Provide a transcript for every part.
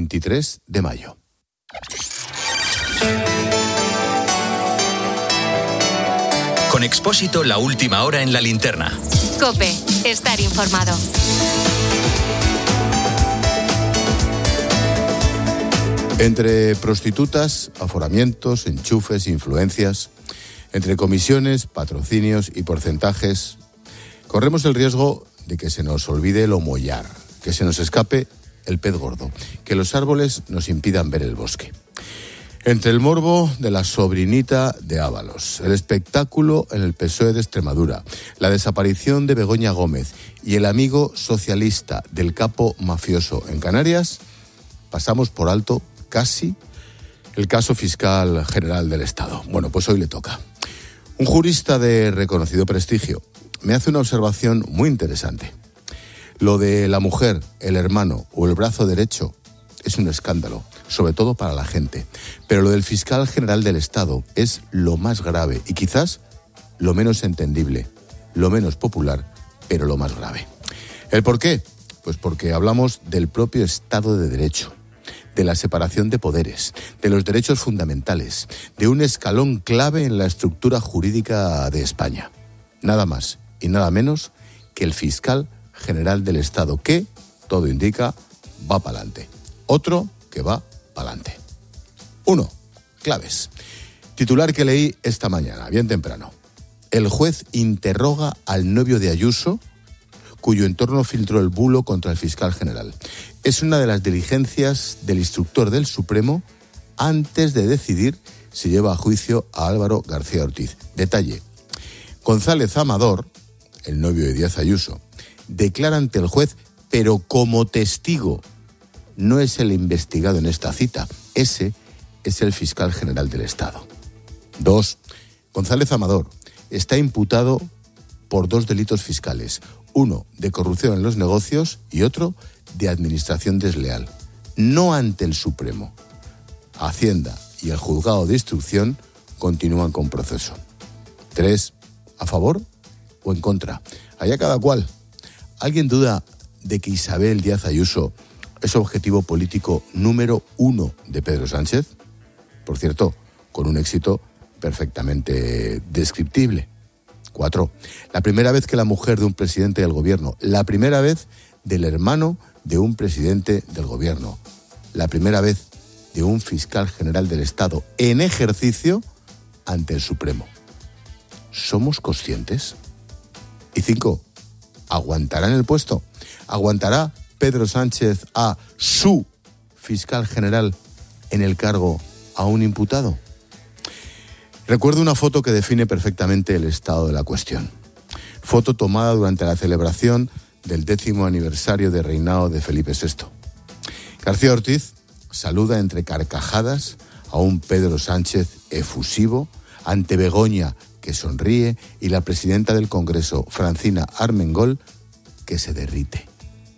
23 de mayo. Con Expósito, la última hora en la linterna. COPE, estar informado. Entre prostitutas, aforamientos, enchufes, influencias, entre comisiones, patrocinios y porcentajes, corremos el riesgo de que se nos olvide el homollar, que se nos escape el pez gordo, que los árboles nos impidan ver el bosque. Entre el morbo de la sobrinita de Ábalos, el espectáculo en el PSOE de Extremadura, la desaparición de Begoña Gómez y el amigo socialista del capo mafioso en Canarias, pasamos por alto casi el caso fiscal general del Estado. Bueno, pues hoy le toca. Un jurista de reconocido prestigio me hace una observación muy interesante. Lo de la mujer, el hermano o el brazo derecho es un escándalo, sobre todo para la gente. Pero lo del fiscal general del Estado es lo más grave y quizás lo menos entendible, lo menos popular, pero lo más grave. ¿El por qué? Pues porque hablamos del propio Estado de Derecho, de la separación de poderes, de los derechos fundamentales, de un escalón clave en la estructura jurídica de España. Nada más y nada menos que el fiscal general del Estado, que, todo indica, va para adelante. Otro que va para adelante. 1. Claves. Titular que leí esta mañana, bien temprano. El juez interroga al novio de Ayuso, cuyo entorno filtró el bulo contra el fiscal general. Es una de las diligencias del instructor del Supremo antes de decidir si lleva a juicio a Álvaro García Ortiz. Detalle. González Amador, el novio de Díaz Ayuso, declara ante el juez, pero como testigo. No es el investigado en esta cita. Ese es el fiscal general del Estado. 2. González Amador está imputado por 2 delitos fiscales. Uno de corrupción en los negocios y otro de administración desleal. No ante el Supremo. Hacienda y el juzgado de instrucción continúan con proceso. 3. ¿A favor o en contra? Allá cada cual. ¿Alguien duda de que Isabel Díaz Ayuso es objetivo político número 1 de Pedro Sánchez? Por cierto, con un éxito perfectamente descriptible. 4. La primera vez que la mujer de un presidente del gobierno, la primera vez del hermano de un presidente del gobierno, la primera vez de un fiscal general del Estado en ejercicio ante el Supremo. ¿Somos conscientes? Y 5. ¿Aguantará en el puesto? ¿Aguantará Pedro Sánchez a su fiscal general en el cargo a un imputado? Recuerdo una foto que define perfectamente el estado de la cuestión. Foto tomada durante la celebración del 10º aniversario de reinado de Felipe VI. García Ortiz saluda entre carcajadas a un Pedro Sánchez efusivo, ante Begoña, que sonríe, y la presidenta del Congreso, Francina Armengol, que se derrite.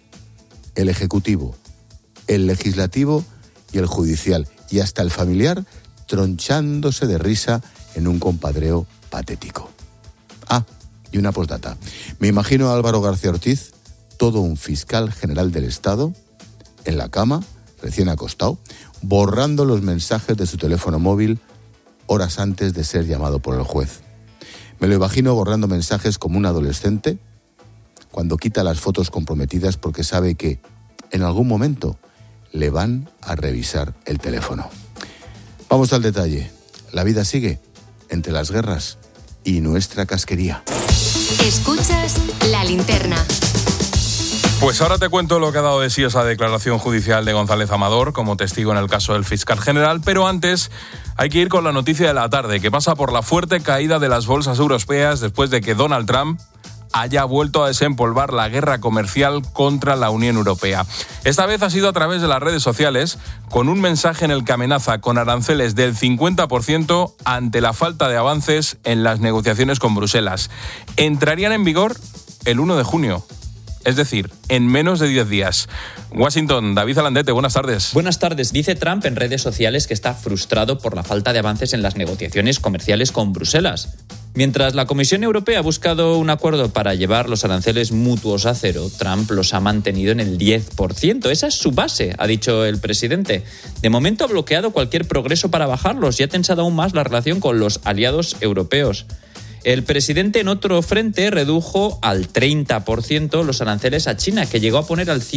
El Ejecutivo, el Legislativo y el Judicial, y hasta el familiar, tronchándose de risa en un compadreo patético. Ah, y una postdata. Me imagino a Álvaro García Ortiz, todo un fiscal general del Estado, en la cama, recién acostado, borrando los mensajes de su teléfono móvil horas antes de ser llamado por el juez. Me lo imagino borrando mensajes como un adolescente cuando quita las fotos comprometidas porque sabe que en algún momento le van a revisar el teléfono. Vamos al detalle. La vida sigue entre las guerras y nuestra casquería. Escuchas La Linterna. Pues ahora te cuento lo que ha dado de sí esa declaración judicial de González Amador como testigo en el caso del fiscal general, pero antes hay que ir con la noticia de la tarde, que pasa por la fuerte caída de las bolsas europeas después de que Donald Trump haya vuelto a desempolvar la guerra comercial contra la Unión Europea. Esta vez ha sido a través de las redes sociales, con un mensaje en el que amenaza con aranceles del 50% ante la falta de avances en las negociaciones con Bruselas. Entrarían en vigor el 1 de junio. Es decir, en menos de 10 días. Washington, David Alandete, buenas tardes. Buenas tardes. Dice Trump en redes sociales que está frustrado por la falta de avances en las negociaciones comerciales con Bruselas. Mientras la Comisión Europea ha buscado un acuerdo para llevar los aranceles mutuos a cero, Trump los ha mantenido en el 10%. Esa es su base, ha dicho el presidente. De momento ha bloqueado cualquier progreso para bajarlos y ha tensado aún más la relación con los aliados europeos. El presidente, en otro frente, redujo al 30% los aranceles a China, que llegó a poner al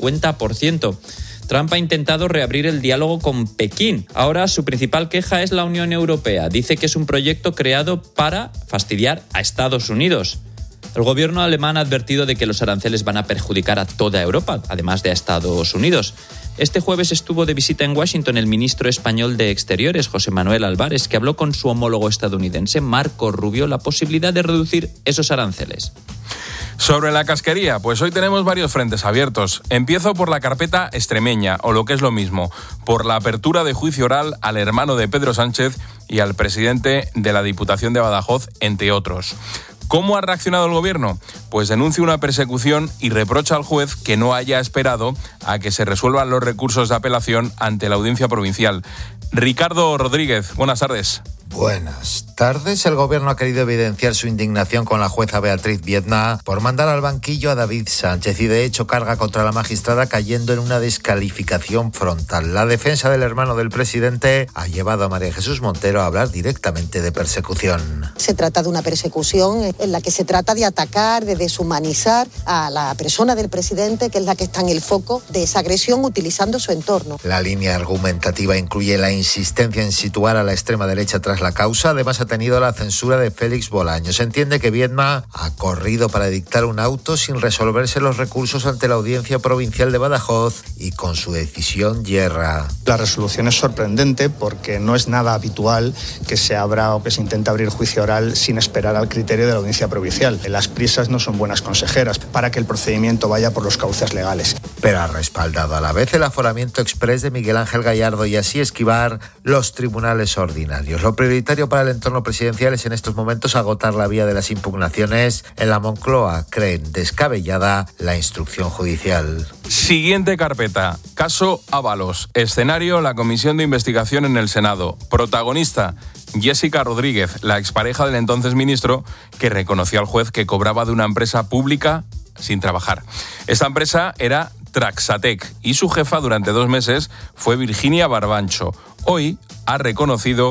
150%. Trump ha intentado reabrir el diálogo con Pekín. Ahora su principal queja es la Unión Europea. Dice que es un proyecto creado para fastidiar a Estados Unidos. El gobierno alemán ha advertido de que los aranceles van a perjudicar a toda Europa, además de a Estados Unidos. Este jueves estuvo de visita en Washington el ministro español de Exteriores, José Manuel Álvarez, que habló con su homólogo estadounidense, Marco Rubio, la posibilidad de reducir esos aranceles. Sobre la casquería, pues hoy tenemos varios frentes abiertos. Empiezo por la carpeta extremeña, o lo que es lo mismo, por la apertura de juicio oral al hermano de Pedro Sánchez y al presidente de la Diputación de Badajoz, entre otros. ¿Cómo ha reaccionado el gobierno? Pues denuncia una persecución y reprocha al juez que no haya esperado a que se resuelvan los recursos de apelación ante la Audiencia Provincial. Ricardo Rodríguez, buenas tardes. Buenas tardes. El gobierno ha querido evidenciar su indignación con la jueza Beatriz Viedma por mandar al banquillo a David Sánchez y de hecho carga contra la magistrada cayendo en una descalificación frontal. La defensa del hermano del presidente ha llevado a María Jesús Montero a hablar directamente de persecución. Se trata de una persecución en la que se trata de atacar, de deshumanizar a la persona del presidente, que es la que está en el foco de esa agresión utilizando su entorno. La línea argumentativa incluye la insistencia en situar a la extrema derecha tras la causa. Además ha tenido la censura de Félix Bolaños. Se entiende que Viedma ha corrido para dictar un auto sin resolverse los recursos ante la Audiencia Provincial de Badajoz y con su decisión yerra. La resolución es sorprendente porque no es nada habitual que se abra o que se intente abrir juicio oral sin esperar al criterio de la Audiencia Provincial. Las prisas no son buenas consejeras para que el procedimiento vaya por los cauces legales. Pero ha respaldado a la vez el aforamiento exprés de Miguel Ángel Gallardo y así esquivar los tribunales ordinarios. Lo prioritario para el entorno presidencial es en estos momentos agotar la vía de las impugnaciones. En la Moncloa creen descabellada la instrucción judicial. Siguiente carpeta, caso Ábalos. Escenario, la comisión de investigación en el Senado. Protagonista, Jessica Rodríguez, la expareja del entonces ministro, que reconoció al juez que cobraba de una empresa pública sin trabajar. Esta empresa era Traxatec y su jefa durante 2 meses fue Virginia Barbancho. Hoy ha reconocido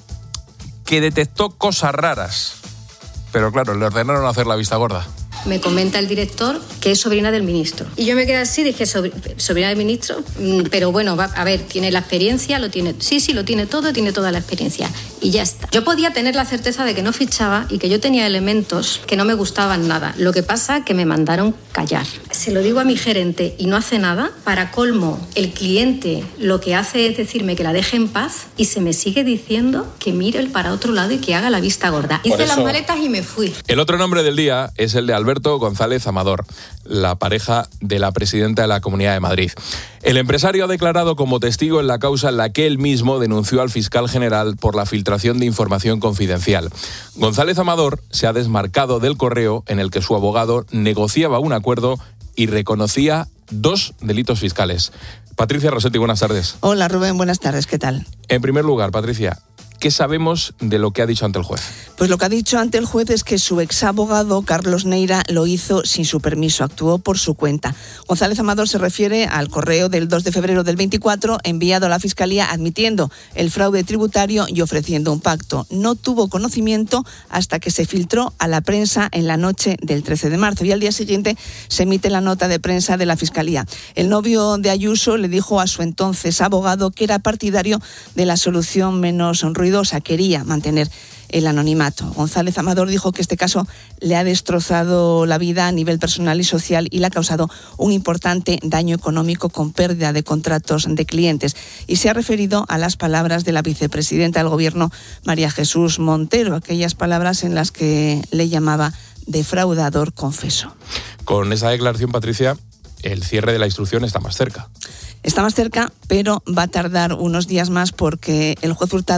que detectó cosas raras, pero claro, le ordenaron hacer la vista gorda. Me comenta el director que es sobrina del ministro. Y yo me quedé así, dije, ¿sobrina del ministro? Pero bueno, a ver, ¿tiene la experiencia? ¿Lo tiene? Sí, lo tiene todo, tiene toda la experiencia. Y ya está. Yo podía tener la certeza de que no fichaba y que yo tenía elementos que no me gustaban nada. Lo que pasa que me mandaron callar. Se lo digo a mi gerente y no hace nada. Para colmo, el cliente lo que hace es decirme que la deje en paz y se me sigue diciendo que mire para otro lado y que haga la vista gorda. Hice las maletas y me fui. El otro nombre del día es el de Alberto González Amador, la pareja de la presidenta de la Comunidad de Madrid. El empresario ha declarado como testigo en la causa en la que él mismo denunció al fiscal general por la filtración de información confidencial. González Amador se ha desmarcado del correo en el que su abogado negociaba un acuerdo y reconocía 2 delitos fiscales. Patricia Rossetti, buenas tardes. Hola Rubén, buenas tardes, ¿qué tal? En primer lugar, Patricia, ¿qué sabemos de lo que ha dicho ante el juez? Pues lo que ha dicho ante el juez es que su exabogado, Carlos Neira, lo hizo sin su permiso, actuó por su cuenta. González Amador se refiere al correo del 2 de febrero del 24 enviado a la Fiscalía admitiendo el fraude tributario y ofreciendo un pacto. No tuvo conocimiento hasta que se filtró a la prensa en la noche del 13 de marzo y al día siguiente se emite la nota de prensa de la Fiscalía. El novio de Ayuso le dijo a su entonces abogado que era partidario de la solución menos ruidosa, quería mantener el anonimato. González Amador dijo que este caso le ha destrozado la vida a nivel personal y social y le ha causado un importante daño económico con pérdida de contratos de clientes. Y se ha referido a las palabras de la vicepresidenta del Gobierno, María Jesús Montero, aquellas palabras en las que le llamaba defraudador confeso. Con esa declaración, Patricia, el cierre de la instrucción está más cerca. Está más cerca, pero va a tardar unos días más porque el juez Hurtado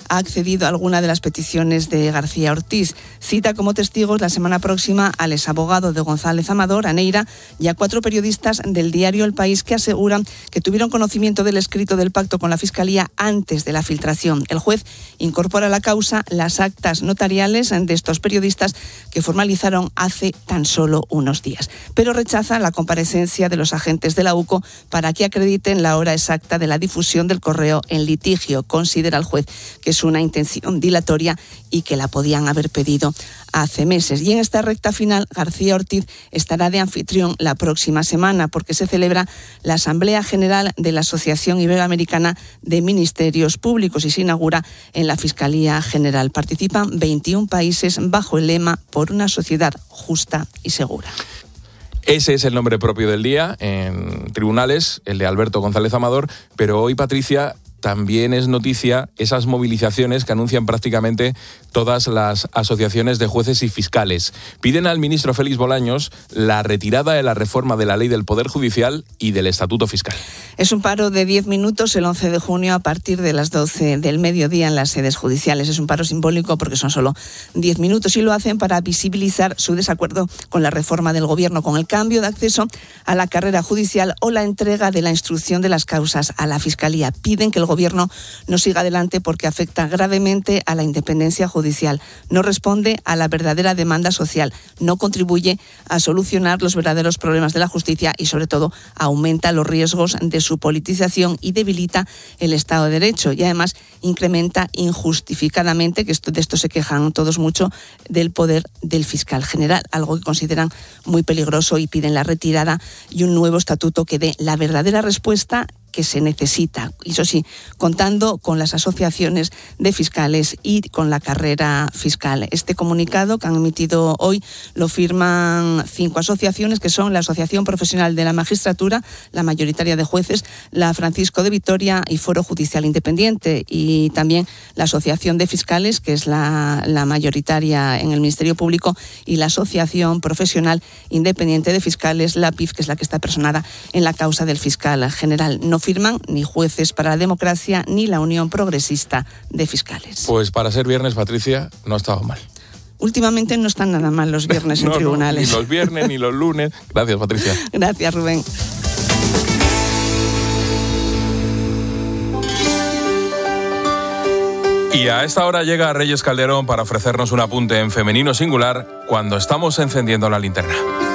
ha accedido a alguna de las peticiones de García Ortiz. Cita como testigos la semana próxima al exabogado de González Amador, a Neira, y a 4 periodistas del diario El País que aseguran que tuvieron conocimiento del escrito del pacto con la Fiscalía antes de la filtración. El juez incorpora a la causa las actas notariales de estos periodistas que formalizaron hace tan solo unos días, pero rechaza la comparecencia de los agentes de la UCO para que acrediten la hora exacta de la difusión del correo en litigio. Considera el juez que es una intención dilatoria y que la podían haber pedido hace meses. Y en esta recta final, García Ortiz estará de anfitrión la próxima semana porque se celebra la Asamblea General de la Asociación Iberoamericana de Ministerios Públicos y se inaugura en la Fiscalía General. Participan 21 países bajo el lema "Por una sociedad justa y segura". Ese es el nombre propio del día en tribunales, el de Alberto González Amador, pero hoy, Patricia, también es noticia esas movilizaciones que anuncian prácticamente todas las asociaciones de jueces y fiscales. Piden al ministro Félix Bolaños la retirada de la reforma de la Ley del Poder Judicial y del Estatuto Fiscal. Es un paro de 10 minutos el 11 de junio a partir de las 12 del mediodía en las sedes judiciales. Es un paro simbólico porque son solo 10 minutos y lo hacen para visibilizar su desacuerdo con la reforma del Gobierno, con el cambio de acceso a la carrera judicial o la entrega de la instrucción de las causas a la Fiscalía. Piden que el Gobierno no siga adelante porque afecta gravemente a la independencia judicial, no responde a la verdadera demanda social, no contribuye a solucionar los verdaderos problemas de la justicia y, sobre todo, aumenta los riesgos de su politización y debilita el Estado de Derecho. Y además incrementa injustificadamente, que de esto se quejan todos mucho, del poder del fiscal general, algo que consideran muy peligroso y piden la retirada y un nuevo estatuto que dé la verdadera respuesta que se necesita, y eso sí, contando con las asociaciones de fiscales y con la carrera fiscal. Este comunicado que han emitido hoy lo firman 5 asociaciones, que son la Asociación Profesional de la Magistratura, la mayoritaria de jueces, la Francisco de Vitoria y Foro Judicial Independiente, y también la Asociación de Fiscales, que es la mayoritaria en el Ministerio Público, y la Asociación Profesional Independiente de Fiscales, la APIF, que es la que está personada en la causa del fiscal general. No firman ni Jueces para la Democracia ni la Unión Progresista de Fiscales. Pues para ser viernes, Patricia, no ha estado mal. Últimamente no están nada mal los viernes en tribunales. Ni los viernes ni los lunes. Gracias, Patricia. Gracias, Rubén. Y a esta hora llega Reyes Calderón para ofrecernos un apunte en femenino singular cuando estamos encendiendo la linterna.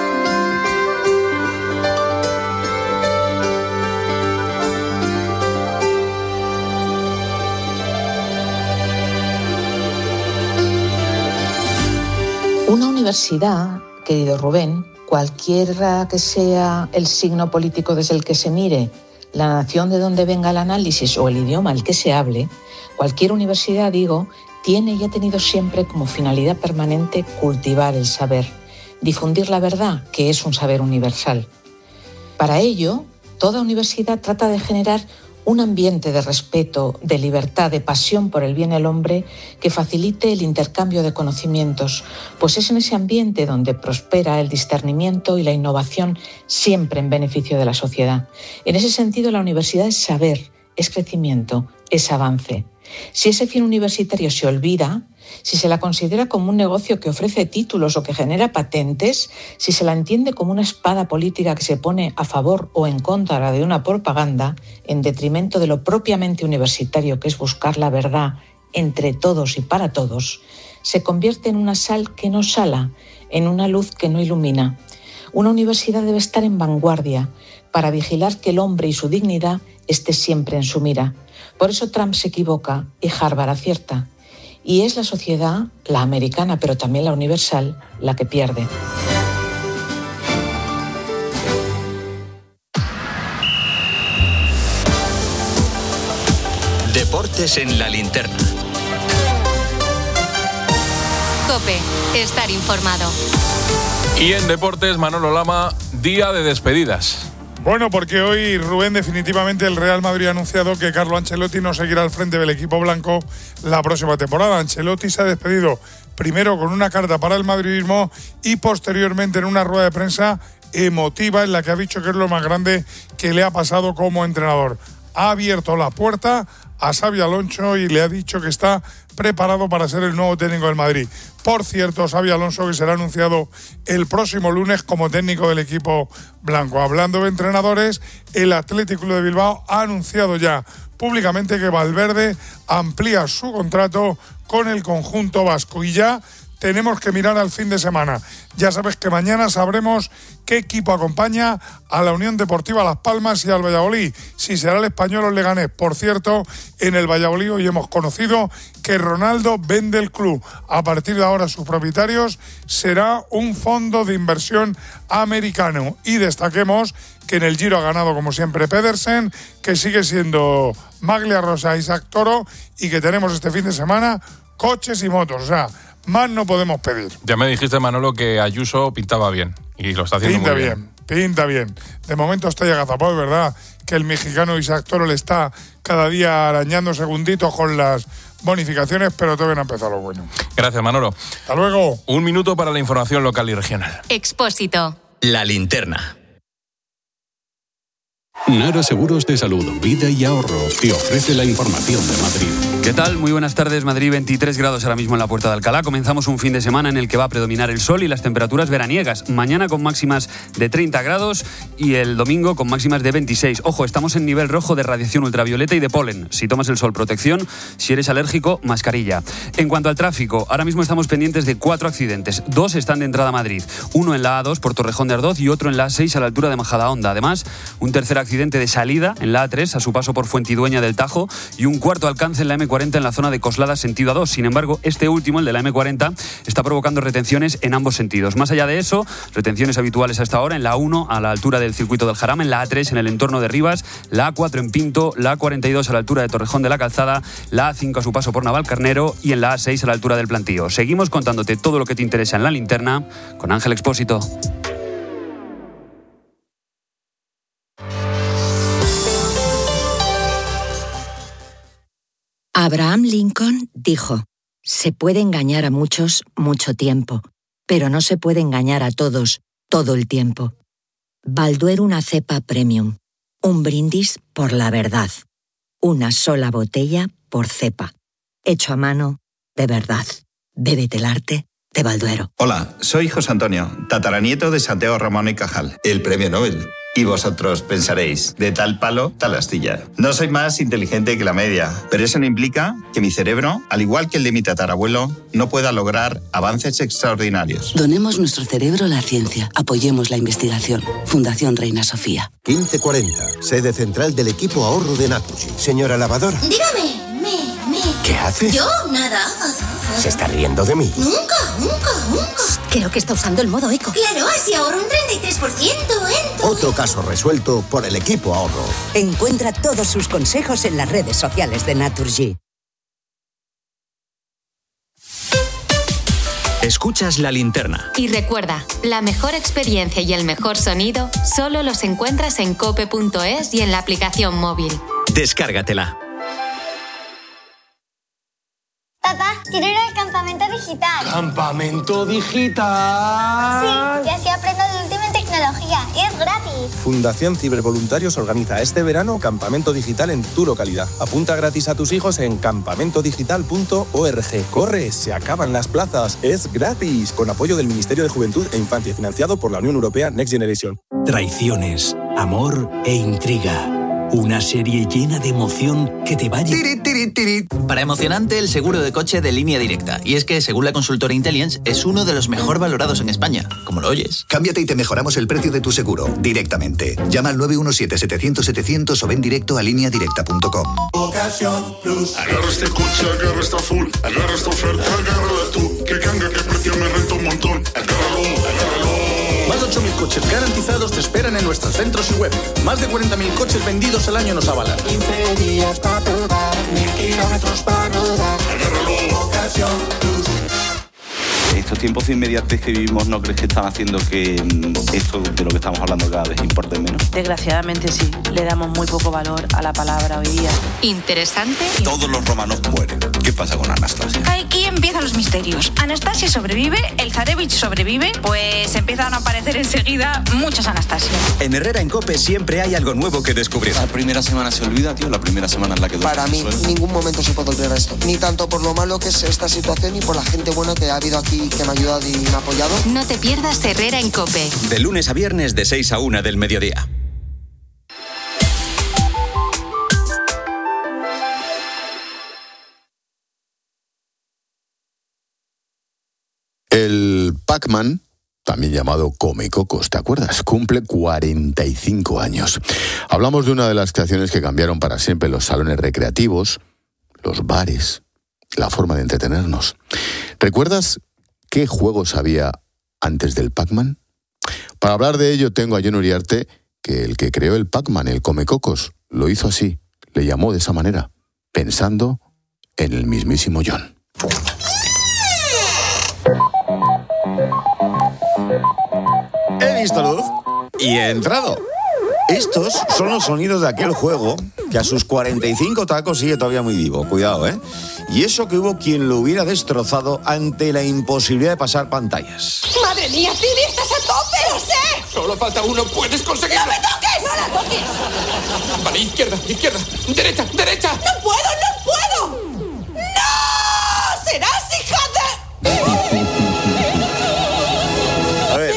Una universidad, querido Rubén, cualquiera que sea el signo político desde el que se mire, la nación de donde venga el análisis o el idioma al que se hable, cualquier universidad, digo, tiene y ha tenido siempre como finalidad permanente cultivar el saber, difundir la verdad, que es un saber universal. Para ello, toda universidad trata de generar un ambiente de respeto, de libertad, de pasión por el bien del hombre que facilite el intercambio de conocimientos, pues es en ese ambiente donde prospera el discernimiento y la innovación siempre en beneficio de la sociedad. En ese sentido, la universidad es saber, es crecimiento, es avance. Si ese fin universitario se olvida, si se la considera como un negocio que ofrece títulos o que genera patentes, si se la entiende como una espada política que se pone a favor o en contra de una propaganda, en detrimento de lo propiamente universitario, que es buscar la verdad entre todos y para todos, se convierte en una sal que no sala, en una luz que no ilumina. Una universidad debe estar en vanguardia para vigilar que el hombre y su dignidad esté siempre en su mira. Por eso Trump se equivoca y Harvard acierta. Y es la sociedad, la americana, pero también la universal, la que pierde. Deportes en la linterna. COPE, estar informado. Y en deportes, Manolo Lama, día de despedidas. Bueno, porque hoy, Rubén, definitivamente el Real Madrid ha anunciado que Carlo Ancelotti no seguirá al frente del equipo blanco la próxima temporada. Ancelotti se ha despedido primero con una carta para el madridismo y posteriormente en una rueda de prensa emotiva en la que ha dicho que es lo más grande que le ha pasado como entrenador. ha abierto la puerta a Xabi Alonso y le ha dicho que está preparado para ser el nuevo técnico del Madrid. Por cierto, Xabi Alonso, que será anunciado el próximo lunes como técnico del equipo blanco. Hablando de entrenadores, el Athletic Club de Bilbao ha anunciado ya públicamente que Valverde amplía su contrato con el conjunto vasco y ya tenemos que mirar al fin de semana. Ya sabes que mañana sabremos qué equipo acompaña a la Unión Deportiva Las Palmas y al Valladolid, si será el Español o el Leganés. Por cierto, en el Valladolid hoy hemos conocido que Ronaldo vende el club. A partir de ahora sus propietarios será un fondo de inversión americano. Y destaquemos que en el Giro ha ganado como siempre Pedersen, que sigue siendo Maglia Rosa, Isaac Toro, y que tenemos este fin de semana coches y motos. O sea, más no podemos pedir. Ya me dijiste, Manolo, que Ayuso pintaba bien y lo está haciendo muy bien. Pinta bien. De momento estoy agazapado, es verdad que el mexicano Isaac Toro le está cada día arañando segunditos con las bonificaciones, pero todavía no ha empezado lo bueno. Gracias, Manolo. Hasta luego. 1 minuto para la información local y regional. Expósito. La linterna. Nara Seguros de Salud, Vida y Ahorro te ofrece la información de Madrid. ¿Qué tal? Muy buenas tardes. Madrid, 23 grados ahora mismo en la Puerta de Alcalá. Comenzamos un fin de semana en el que va a predominar el sol y las temperaturas veraniegas. Mañana con máximas de 30 grados y el domingo con máximas de 26. Ojo, estamos en nivel rojo de radiación ultravioleta y de polen. Si tomas el sol, protección. Si eres alérgico, mascarilla. En cuanto al tráfico, ahora mismo estamos pendientes de 4 accidentes. 2 están de entrada a Madrid. Uno en la A2 por Torrejón de Ardoz y otro en la A6 a la altura de Majadahonda. Además, un tercer accidente de salida en la A3 a su paso por Fuentidueña del Tajo y un cuarto alcance en la M40 en la zona de Coslada sentido A2. Sin embargo, este último, el de la M40, está provocando retenciones en ambos sentidos. Más allá de eso, retenciones habituales hasta ahora en la A1 a la altura del Circuito del Jarama, en la A3 en el entorno de Rivas, la A4 en Pinto, la A42 a la altura de Torrejón de la Calzada, la A5 a su paso por Navalcarnero y en la A6 a la altura del Plantío. Seguimos contándote todo lo que te interesa en la linterna con Ángel Expósito. Abraham Lincoln dijo: se puede engañar a muchos mucho tiempo, pero no se puede engañar a todos todo el tiempo. Balduero, una cepa premium. Un brindis por la verdad. Una sola botella por cepa. Hecho a mano, de verdad. Bébete el arte de Balduero. Hola, soy José Antonio, tataranieto de Santiago Ramón y Cajal, el premio Nobel. Y vosotros pensaréis, de tal palo, tal astilla. No soy más inteligente que la media, pero eso no implica que mi cerebro, al igual que el de mi tatarabuelo, no pueda lograr avances extraordinarios. Donemos nuestro cerebro a la ciencia. Apoyemos la investigación. Fundación Reina Sofía. 1540, sede central del equipo ahorro de Naturgy. Señora lavadora. Dígame, ¿Qué haces? Yo, nada. ¿Se está riendo de mí? Nunca. Creo que está usando el modo eco. Claro, así ahorro un 33% en todo. Otro caso resuelto por el equipo ahorro. Encuentra todos sus consejos en las redes sociales de Naturgy. Escuchas La Linterna. Y recuerda, la mejor experiencia y el mejor sonido solo los encuentras en cope.es y en la aplicación móvil. Descárgatela. Papá, quiero ir al campamento digital. ¿Campamento digital? Sí, y así aprendo de última en tecnología. Y es gratis. Fundación Cibervoluntarios organiza este verano campamento digital en tu localidad. Apunta gratis a tus hijos en campamentodigital.org. ¡Corre! ¡Se acaban las plazas! ¡Es gratis! Con apoyo del Ministerio de Juventud e Infancia, financiado por la Unión Europea Next Generation. Traiciones, amor e intriga. Una serie llena de emoción que te va a... Para emocionante, el seguro de coche de Línea Directa. Y es que, según la consultora Intellience, es uno de los mejor valorados en España. Como lo oyes. Cámbiate y te mejoramos el precio de tu seguro directamente. Llama al 917-700-700 o ven directo a lineadirecta.com. Ocasión Plus. Agarra este coche, agarra esta full. Agarra esta oferta, agárrala tú. Que canga, que precio me renta un montón. Agárralo. Más de 8.000 coches garantizados te esperan en nuestros centros y web. Más de 40.000 coches vendidos al año nos avalan. 15 días para probar, 1.000 kilómetros para rodar. Agárralo. Ocasión Plus. estos tiempos de inmediatez que vivimos, ¿no crees que están haciendo que esto de lo que estamos hablando cada vez importe menos? Desgraciadamente sí, le damos muy poco valor a la palabra hoy día. Interesante. Todos los romanos mueren. ¿Qué pasa con Anastasia? Aquí empiezan los misterios. Anastasia sobrevive, el Zarevich sobrevive, pues empiezan a aparecer enseguida muchas Anastasias. En Herrera en COPE siempre hay algo nuevo que descubrir. La primera semana se olvida, tío, la primera semana en la que... Para mí, en ningún momento se puede olvidar esto. Ni tanto por lo malo que es esta situación, ni por la gente buena que ha habido aquí, que me ha ayudado y me ha apoyado. No te pierdas Herrera en COPE. De lunes a viernes de 6 a 1 del mediodía. El Pac-Man, también llamado Comecocos, ¿te acuerdas? Cumple 45 años. Hablamos de una de las creaciones que cambiaron para siempre los salones recreativos, los bares, la forma de entretenernos. ¿Recuerdas qué juegos había antes del Pac-Man? Para hablar de ello tengo a Jon Uriarte, que el que creó el Pac-Man, el Comecocos, lo hizo así, le llamó de esa manera, pensando en el mismísimo Jon. He visto luz y he entrado. Estos son los sonidos de aquel juego que a sus 45 tacos sigue todavía muy vivo. Cuidado, ¿eh? Y eso que hubo quien lo hubiera destrozado ante la imposibilidad de pasar pantallas. ¡Madre mía, Phoebe, estás a tope! ¡Lo sé! Solo falta uno, puedes conseguirlo. ¡No me toques! ¡No la toques! Vale, izquierda, derecha, derecha. ¡No puedo! ¡No! ¡Serás hija de...! A ver,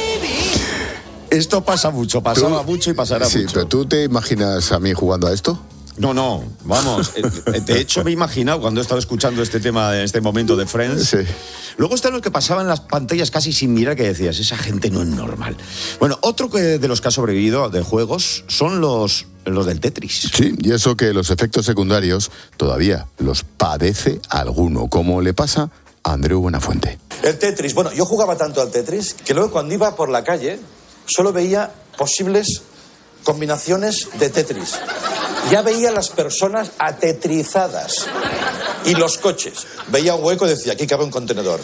esto pasa mucho, pasaba mucho y pasará mucho. Sí, pero ¿tú te imaginas a mí jugando a esto? No, vamos. De hecho, me he imaginado cuando he estado escuchando este tema en este momento de Friends. Sí. Luego están los que pasaban las pantallas casi sin mirar, que decías, esa gente no es normal. Bueno, otro de los que ha sobrevivido de juegos son los del Tetris. Sí, y eso que los efectos secundarios todavía los padece alguno, como le pasa a Andreu Buenafuente. El Tetris. Bueno, yo jugaba tanto al Tetris que luego cuando iba por la calle solo veía posibles combinaciones de Tetris. Ya veía las personas atetrizadas y los coches. Veía un hueco y decía, aquí cabe un contenedor.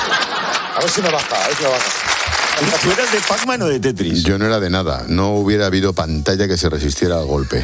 A ver si me baja, ¿Tú eras de Pac-Man o de Tetris? Yo no era de nada. No hubiera habido pantalla que se resistiera al golpe.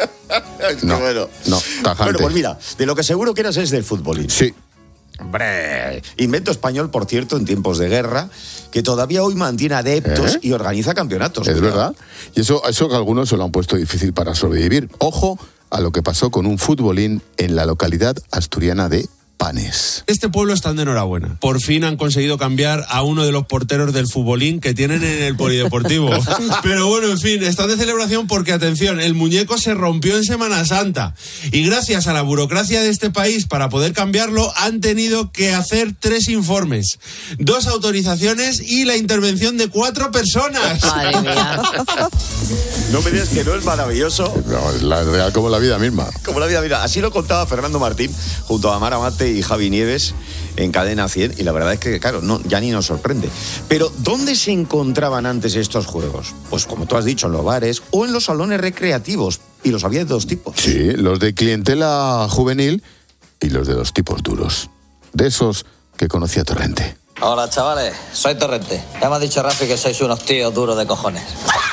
No, tajante. Bueno, pues mira, de lo que seguro que eras es del futbolín. Sí. Hombre, invento español, por cierto, en tiempos de guerra, que todavía hoy mantiene adeptos y organiza campeonatos. Es verdad. Y eso que algunos se lo han puesto difícil para sobrevivir. Ojo a lo que pasó con un futbolín en la localidad asturiana de Panes. Este pueblo están de enhorabuena. Por fin han conseguido cambiar a uno de los porteros del futbolín que tienen en el polideportivo. Pero bueno, en fin, están de celebración porque, atención, el muñeco se rompió en Semana Santa. Y gracias a la burocracia de este país, para poder cambiarlo, han tenido que hacer 3 informes, 2 autorizaciones y la intervención de 4 personas. Madre mía. No me digas que no es maravilloso. No, es la real como la vida misma. Como la vida misma. Así lo contaba Fernando Martín junto a Mara Mate y Javi Nieves en Cadena 100, y la verdad es que, claro, ya ni nos sorprende. Pero, ¿dónde se encontraban antes estos juegos? Pues como tú has dicho, en los bares o en los salones recreativos, y los había de 2 tipos. Sí, los de clientela juvenil y los de 2 tipos duros. De esos que conocía Torrente. Hola, chavales, soy Torrente. Ya me ha dicho Rafi que sois unos tíos duros de cojones.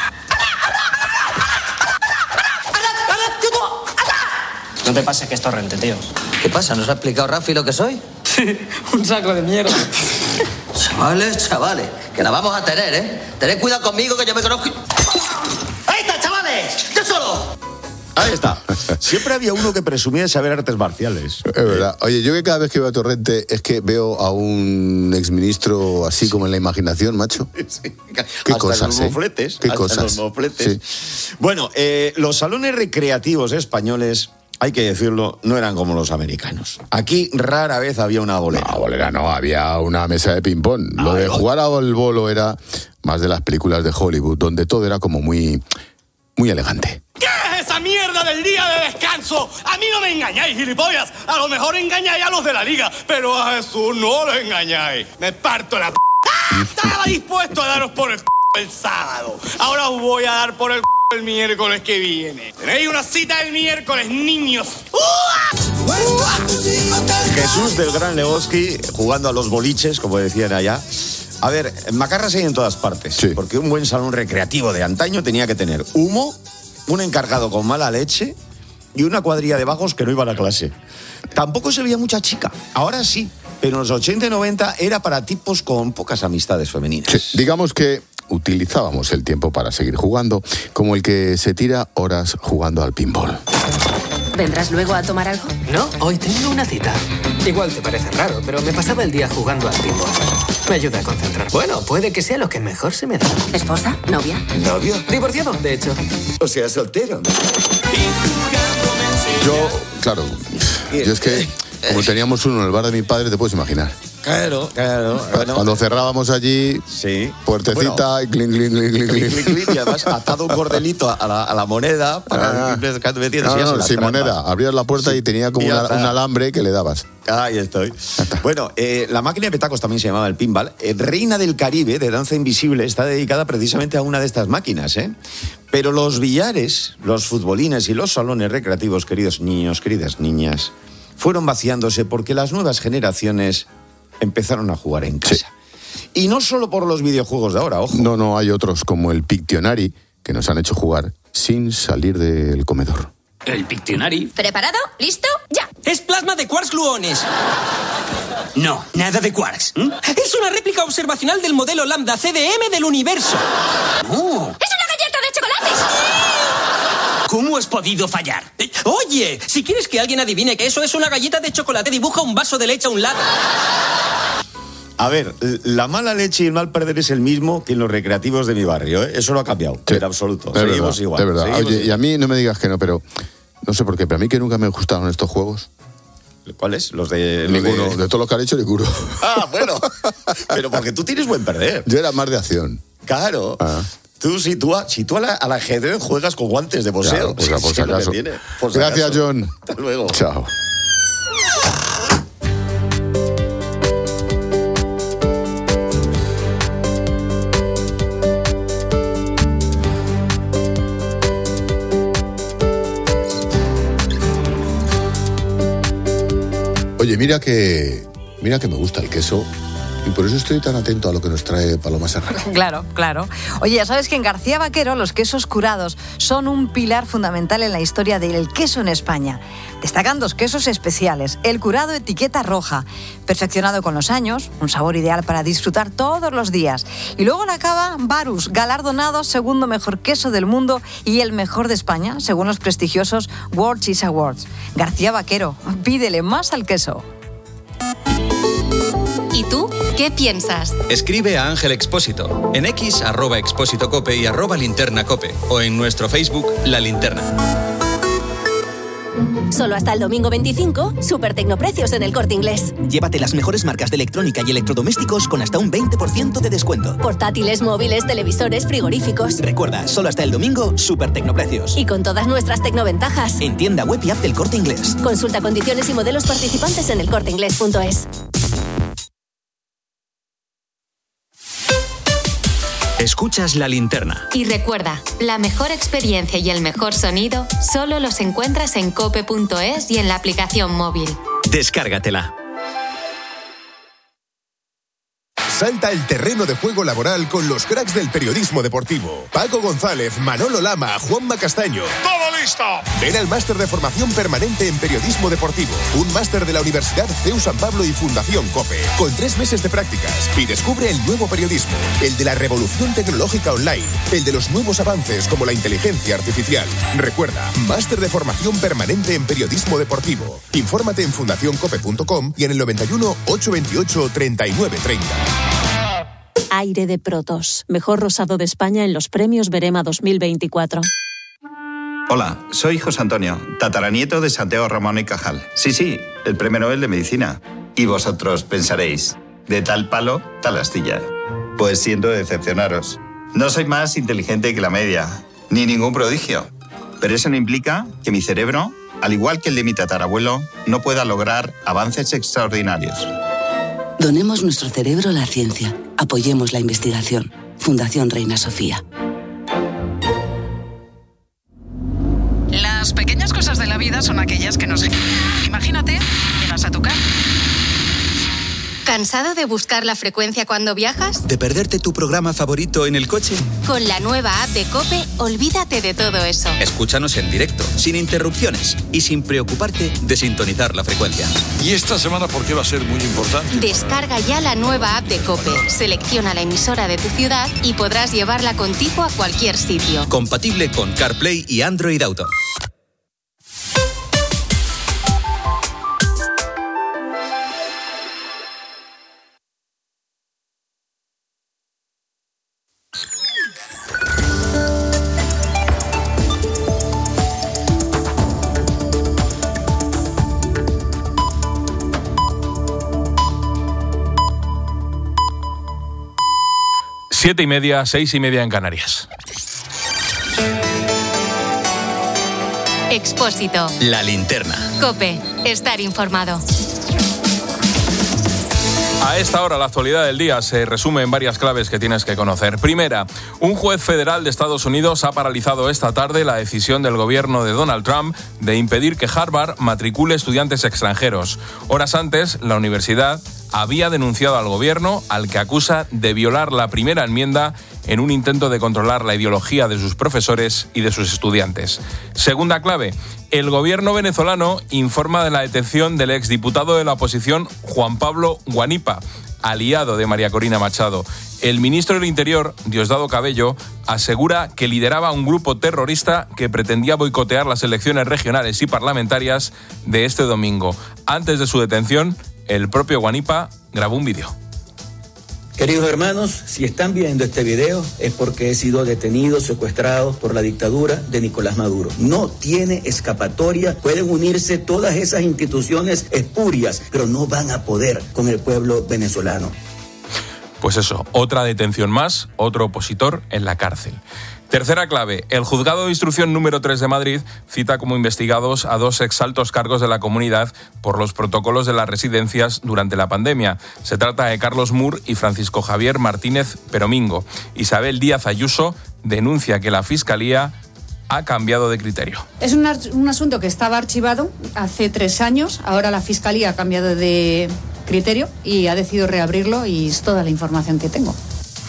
No te pases que es Torrente, tío. ¿Qué pasa? ¿Nos ha explicado Rafi lo que soy? Sí, un saco de mierda. Chavales, que la vamos a tener, ¿eh? Tened cuidado conmigo, que yo me conozco. ¡Ahí está, chavales! ¡Yo solo! Ahí está. Siempre había uno que presumía de saber artes marciales. Es verdad. Oye, yo que cada vez que veo a Torrente es que veo a un exministro así como en la imaginación, macho. Sí. Qué hasta cosas, los mofletes. Qué hasta cosas. Los mofletes. Sí. Bueno, los salones recreativos españoles, hay que decirlo, no eran como los americanos. Aquí rara vez había una bolera. No, bolera no, había una mesa de ping-pong. Lo de jugar al bolo era más de las películas de Hollywood, donde todo era como muy elegante. ¿Qué es esa mierda del día de descanso? A mí no me engañáis, gilipollas. A lo mejor engañáis a los de la liga, pero a Jesús no lo engañáis. Me parto la p***. ¡Ah! Estaba dispuesto a daros por el el sábado. Ahora os voy a dar por el miércoles que viene. Tenéis una cita el miércoles, niños. ¡Uah! Jesús del Gran Lebowski jugando a los boliches, como decían allá. A ver, macarras hay en todas partes, sí. Porque un buen salón recreativo de antaño tenía que tener humo, un encargado con mala leche y una cuadrilla de vagos que no iban a clase. Tampoco se veía mucha chica, ahora sí, pero en los 80 y 90 era para tipos con pocas amistades femeninas. Sí, digamos que utilizábamos el tiempo para seguir jugando, como el que se tira horas jugando al pinball. ¿Vendrás luego a tomar algo? No, hoy tengo una cita. Igual te parece raro, pero me pasaba el día jugando al pinball. Me ayuda a concentrar. Bueno, puede que sea lo que mejor se me da. ¿Esposa? ¿Novia? ¿Novio? Divorciado, de hecho. O sea, soltero. Yo, claro, yo es que como teníamos uno en el bar de mi padre, te puedes imaginar. Claro. Bueno. Cuando cerrábamos allí, sí. Puertecita, bueno, y clink, clink, clink, clink, clink, clink. Y además atado un cordelito a la moneda para sin moneda. Abrías la puerta y tenía como un alambre que le dabas. Ahí estoy. Bueno, la máquina de petacos también se llamaba el pinball. Reina del Caribe, de danza invisible, está dedicada precisamente a una de estas máquinas, ¿eh? Pero los billares, los futbolines y los salones recreativos, queridos niños, queridas niñas, fueron vaciándose porque las nuevas generaciones empezaron a jugar en casa. Sí. Y no solo por los videojuegos de ahora, ojo. No, hay otros como el Pictionary que nos han hecho jugar sin salir del comedor. ¿El Pictionary? ¿Preparado? ¿Listo? ¡Ya! Es plasma de quarks gluones. No, nada de quarks. Es una réplica observacional del modelo Lambda CDM del universo. ¡Es una galleta de chocolates! ¿Cómo has podido fallar? Oye, si quieres que alguien adivine que eso es una galleta de chocolate, dibuja un vaso de leche a un lado. A ver, la mala leche y el mal perder es el mismo que en los recreativos de mi barrio, ¿eh? Eso no ha cambiado, en absoluto. Seguimos igual. Es verdad. Oye, y a mí no me digas que no, pero no sé por qué, pero a mí que nunca me gustaron estos juegos. ¿Cuáles? Los de... Ninguno. De todos los que han hecho, ninguno. Ah, bueno. Pero porque tú tienes buen perder. Yo era más de acción. Claro. Si tú al ajedrez juegas con guantes de boxeo. Claro, por si acaso. Gracias, John. Hasta luego. Chao. Oye, mira que me gusta el queso y por eso estoy tan atento a lo que nos trae Paloma Serrano. Claro. Oye, ya sabes que en García Vaquero los quesos curados son un pilar fundamental en la historia del queso en España. Destacan 2 quesos especiales. El curado etiqueta roja, perfeccionado con los años, un sabor ideal para disfrutar todos los días. Y luego la cava Varus, galardonado segundo mejor queso del mundo y el mejor de España, según los prestigiosos World Cheese Awards. García Vaquero, pídele más al queso. ¿Y tú qué piensas? Escribe a Ángel Expósito en X @expósitocope y @linternacope o en nuestro Facebook La Linterna. Solo hasta el domingo 25, super tecnoprecios en el Corte Inglés. Llévate las mejores marcas de electrónica y electrodomésticos con hasta un 20% de descuento. Portátiles, móviles, televisores, frigoríficos. Recuerda, solo hasta el domingo, super tecnoprecios. Y con todas nuestras tecnoventajas. En tienda web y app del Corte Inglés. Consulta condiciones y modelos participantes en elcorteinglés.es. Escuchas La Linterna. Y recuerda, la mejor experiencia y el mejor sonido solo los encuentras en cope.es y en la aplicación móvil. Descárgatela. Salta el terreno de juego laboral con los cracks del periodismo deportivo. Paco González, Manolo Lama, Juanma Castaño. ¡Todo listo! Ven al máster de formación permanente en periodismo deportivo. Un máster de la Universidad CEU San Pablo y Fundación COPE. Con 3 meses de prácticas. Y descubre el nuevo periodismo. El de la revolución tecnológica online. El de los nuevos avances como la inteligencia artificial. Recuerda, máster de formación permanente en periodismo deportivo. Infórmate en fundacioncope.com y en el 91 828 3930. Aire de Protos, mejor rosado de España en los premios Berema 2024. Hola, soy José Antonio, tataranieto de Santiago Ramón y Cajal. Sí, el premio Nobel de Medicina. Y vosotros pensaréis, de tal palo, tal astilla. Pues siento decepcionaros. No soy más inteligente que la media, ni ningún prodigio. Pero eso no implica que mi cerebro, al igual que el de mi tatarabuelo, no pueda lograr avances extraordinarios. Donemos nuestro cerebro a la ciencia. Apoyemos la investigación. Fundación Reina Sofía. Las pequeñas cosas de la vida son son aquellas que nos... Imagínate, llegas a tu casa. ¿Cansado de buscar la frecuencia cuando viajas? ¿De perderte tu programa favorito en el coche? Con la nueva app de COPE, olvídate de todo eso. Escúchanos en directo, sin interrupciones y sin preocuparte de sintonizar la frecuencia. ¿Y esta semana por qué va a ser muy importante? Descarga ya la nueva app de COPE, selecciona la emisora de tu ciudad y podrás llevarla contigo a cualquier sitio. Compatible con CarPlay y Android Auto. Siete y media, 6:30 en Canarias. Expósito. La linterna. COPE. Estar informado. A esta hora, la actualidad del día se resume en varias claves que tienes que conocer. Primera, un juez federal de Estados Unidos ha paralizado esta tarde la decisión del gobierno de Donald Trump de impedir que Harvard matricule estudiantes extranjeros. Horas antes, la universidad había denunciado al gobierno, al que acusa de violar la primera enmienda en un intento de controlar la ideología de sus profesores y de sus estudiantes. Segunda clave, el gobierno venezolano informa de la detención del exdiputado de la oposición Juan Pablo Guanipa, aliado de María Corina Machado. El ministro del Interior, Diosdado Cabello, asegura que lideraba un grupo terrorista que pretendía boicotear las elecciones regionales y parlamentarias de este domingo. Antes de su detención, el propio Guanipa grabó un vídeo. Queridos hermanos, si están viendo este video es porque he sido detenido, secuestrado por la dictadura de Nicolás Maduro. No tiene escapatoria, pueden unirse todas esas instituciones espurias, pero no van a poder con el pueblo venezolano. Pues eso, otra detención más, otro opositor en la cárcel. Tercera clave, el Juzgado de Instrucción número 3 de Madrid cita como investigados a 2 exaltos cargos de la comunidad por los protocolos de las residencias durante la pandemia. Se trata de Carlos Mur y Francisco Javier Martínez Peromingo. Isabel Díaz Ayuso denuncia que la Fiscalía ha cambiado de criterio. Es un asunto que estaba archivado hace 3 años, ahora la Fiscalía ha cambiado de criterio y ha decidido reabrirlo y es toda la información que tengo.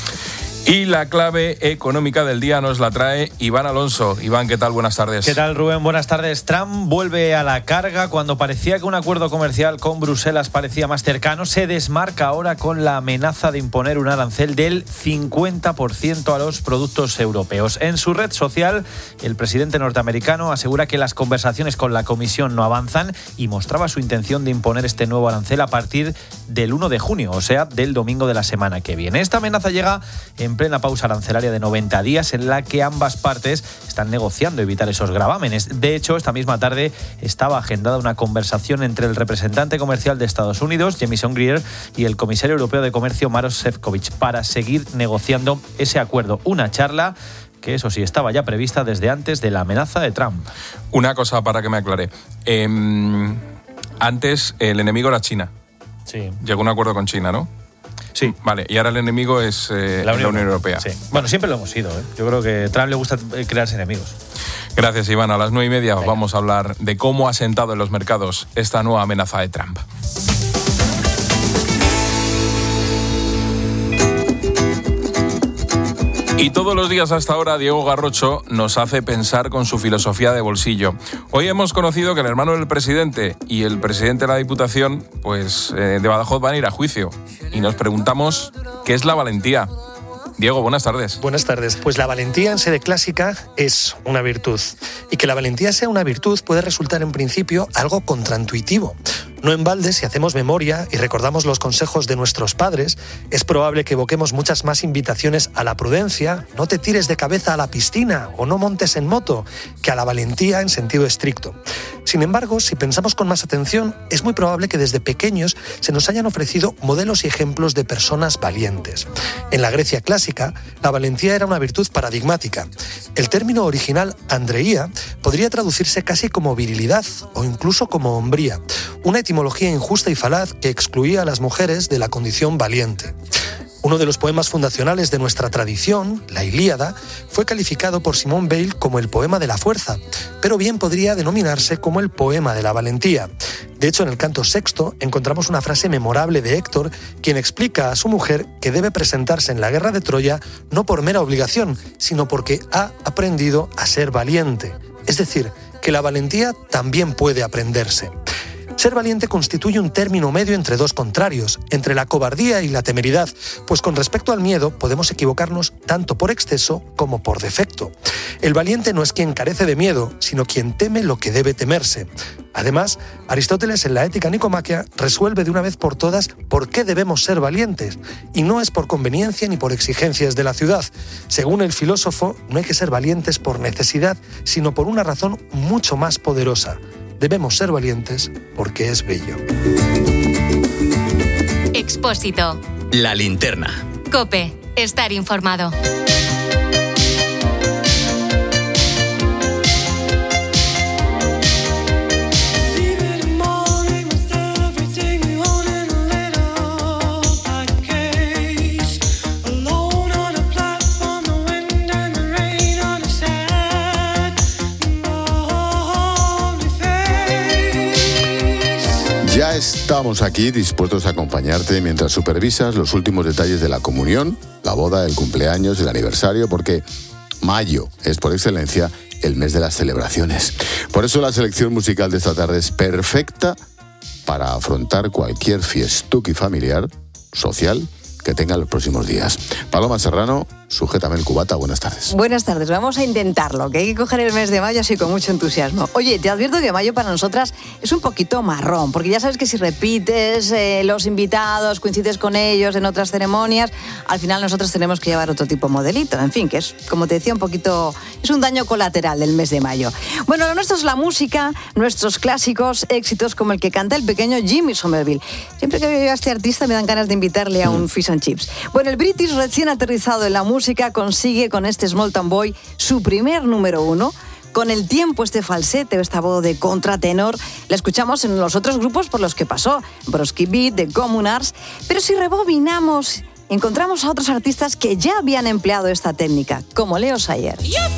Y la clave económica del día nos la trae Iván Alonso. Iván, ¿qué tal? Buenas tardes. ¿Qué tal, Rubén? Buenas tardes. Trump vuelve a la carga. Cuando parecía que un acuerdo comercial con Bruselas parecía más cercano, se desmarca ahora con la amenaza de imponer un arancel del 50% a los productos europeos. En su red social, el presidente norteamericano asegura que las conversaciones con la Comisión no avanzan y mostraba su intención de imponer este nuevo arancel a partir del 1 de junio, o sea, del domingo de la semana que viene. Esta amenaza llega en plena pausa arancelaria de 90 días en la que ambas partes están negociando evitar esos gravámenes. De hecho, esta misma tarde estaba agendada una conversación entre el representante comercial de Estados Unidos, Jamieson Greer, y el comisario europeo de comercio, Maroš Šefčovič, para seguir negociando ese acuerdo. Una charla que, eso sí, estaba ya prevista desde antes de la amenaza de Trump. Una cosa para que me aclare. Antes el enemigo era China. Sí. Llegó a un acuerdo con China, ¿no? Sí. Vale, y ahora el enemigo es la Unión Europea. Sí. Bueno, siempre lo hemos sido, ¿eh? Yo creo que a Trump le gusta crearse enemigos. Gracias, Iván. A las 9:30 vamos a hablar de cómo ha sentado en los mercados esta nueva amenaza de Trump. Y todos los días hasta ahora Diego Garrocho nos hace pensar con su filosofía de bolsillo. Hoy hemos conocido que el hermano del presidente y el presidente de la Diputación de Badajoz van a ir a juicio. Y nos preguntamos, ¿qué es la valentía? Diego, buenas tardes. Buenas tardes. Pues la valentía en sede clásica es una virtud. Y que la valentía sea una virtud puede resultar en principio algo contraintuitivo. No en balde, si hacemos memoria y recordamos los consejos de nuestros padres, es probable que evoquemos muchas más invitaciones a la prudencia, no te tires de cabeza a la piscina o no montes en moto, que a la valentía en sentido estricto. Sin embargo, si pensamos con más atención, es muy probable que desde pequeños se nos hayan ofrecido modelos y ejemplos de personas valientes. En la Grecia clásica, la valentía era una virtud paradigmática. El término original andreía podría traducirse casi como virilidad o incluso como hombría, una etimología injusta y falaz que excluía a las mujeres de la condición valiente. Uno de los poemas fundacionales de nuestra tradición, la Ilíada, fue calificado por Simone Weil como el poema de la fuerza, pero bien podría denominarse como el poema de la valentía. De hecho, en el canto sexto encontramos una frase memorable de Héctor, quien explica a su mujer que debe presentarse en la guerra de Troya no por mera obligación, sino porque ha aprendido a ser valiente. Es decir, que la valentía también puede aprenderse. Ser valiente constituye un término medio entre dos contrarios, entre la cobardía y la temeridad, pues con respecto al miedo podemos equivocarnos tanto por exceso como por defecto. El valiente no es quien carece de miedo, sino quien teme lo que debe temerse. Además, Aristóteles en la Ética Nicomaquia resuelve de una vez por todas por qué debemos ser valientes, y no es por conveniencia ni por exigencias de la ciudad. Según el filósofo, no hay que ser valientes por necesidad, sino por una razón mucho más poderosa. Debemos ser valientes porque es bello. Expósito. La linterna. COPE. Estar informado. Ya estamos aquí dispuestos a acompañarte mientras supervisas los últimos detalles de la comunión, la boda, el cumpleaños, el aniversario, porque mayo es por excelencia el mes de las celebraciones. Por eso la selección musical de esta tarde es perfecta para afrontar cualquier fiestuki familiar, social, que tenga los próximos días. Paloma Serrano, sujétame el cubata, buenas tardes. Buenas tardes, vamos a intentarlo, que hay que coger el mes de mayo así con mucho entusiasmo. Oye, te advierto que mayo para nosotras es un poquito marrón, porque ya sabes que si repites los invitados, coincides con ellos en otras ceremonias, al final nosotros tenemos que llevar otro tipo de modelito. En fin, que es, como te decía, un poquito, es un daño colateral del mes de mayo. Bueno, lo nuestro es la música, nuestros clásicos, éxitos como el que canta el pequeño Jimmy Somerville. Siempre que veo a este artista me dan ganas de invitarle a un fish and chips. Bueno, el British recién aterrizado en la música consigue con este Small Town Boy su primer número 1. Con el tiempo este falsete o esta voz de contratenor la escuchamos en los otros grupos por los que pasó, Broski Beat, The Communards, pero si rebobinamos encontramos a otros artistas que ya habían empleado esta técnica, como Leo Sayer.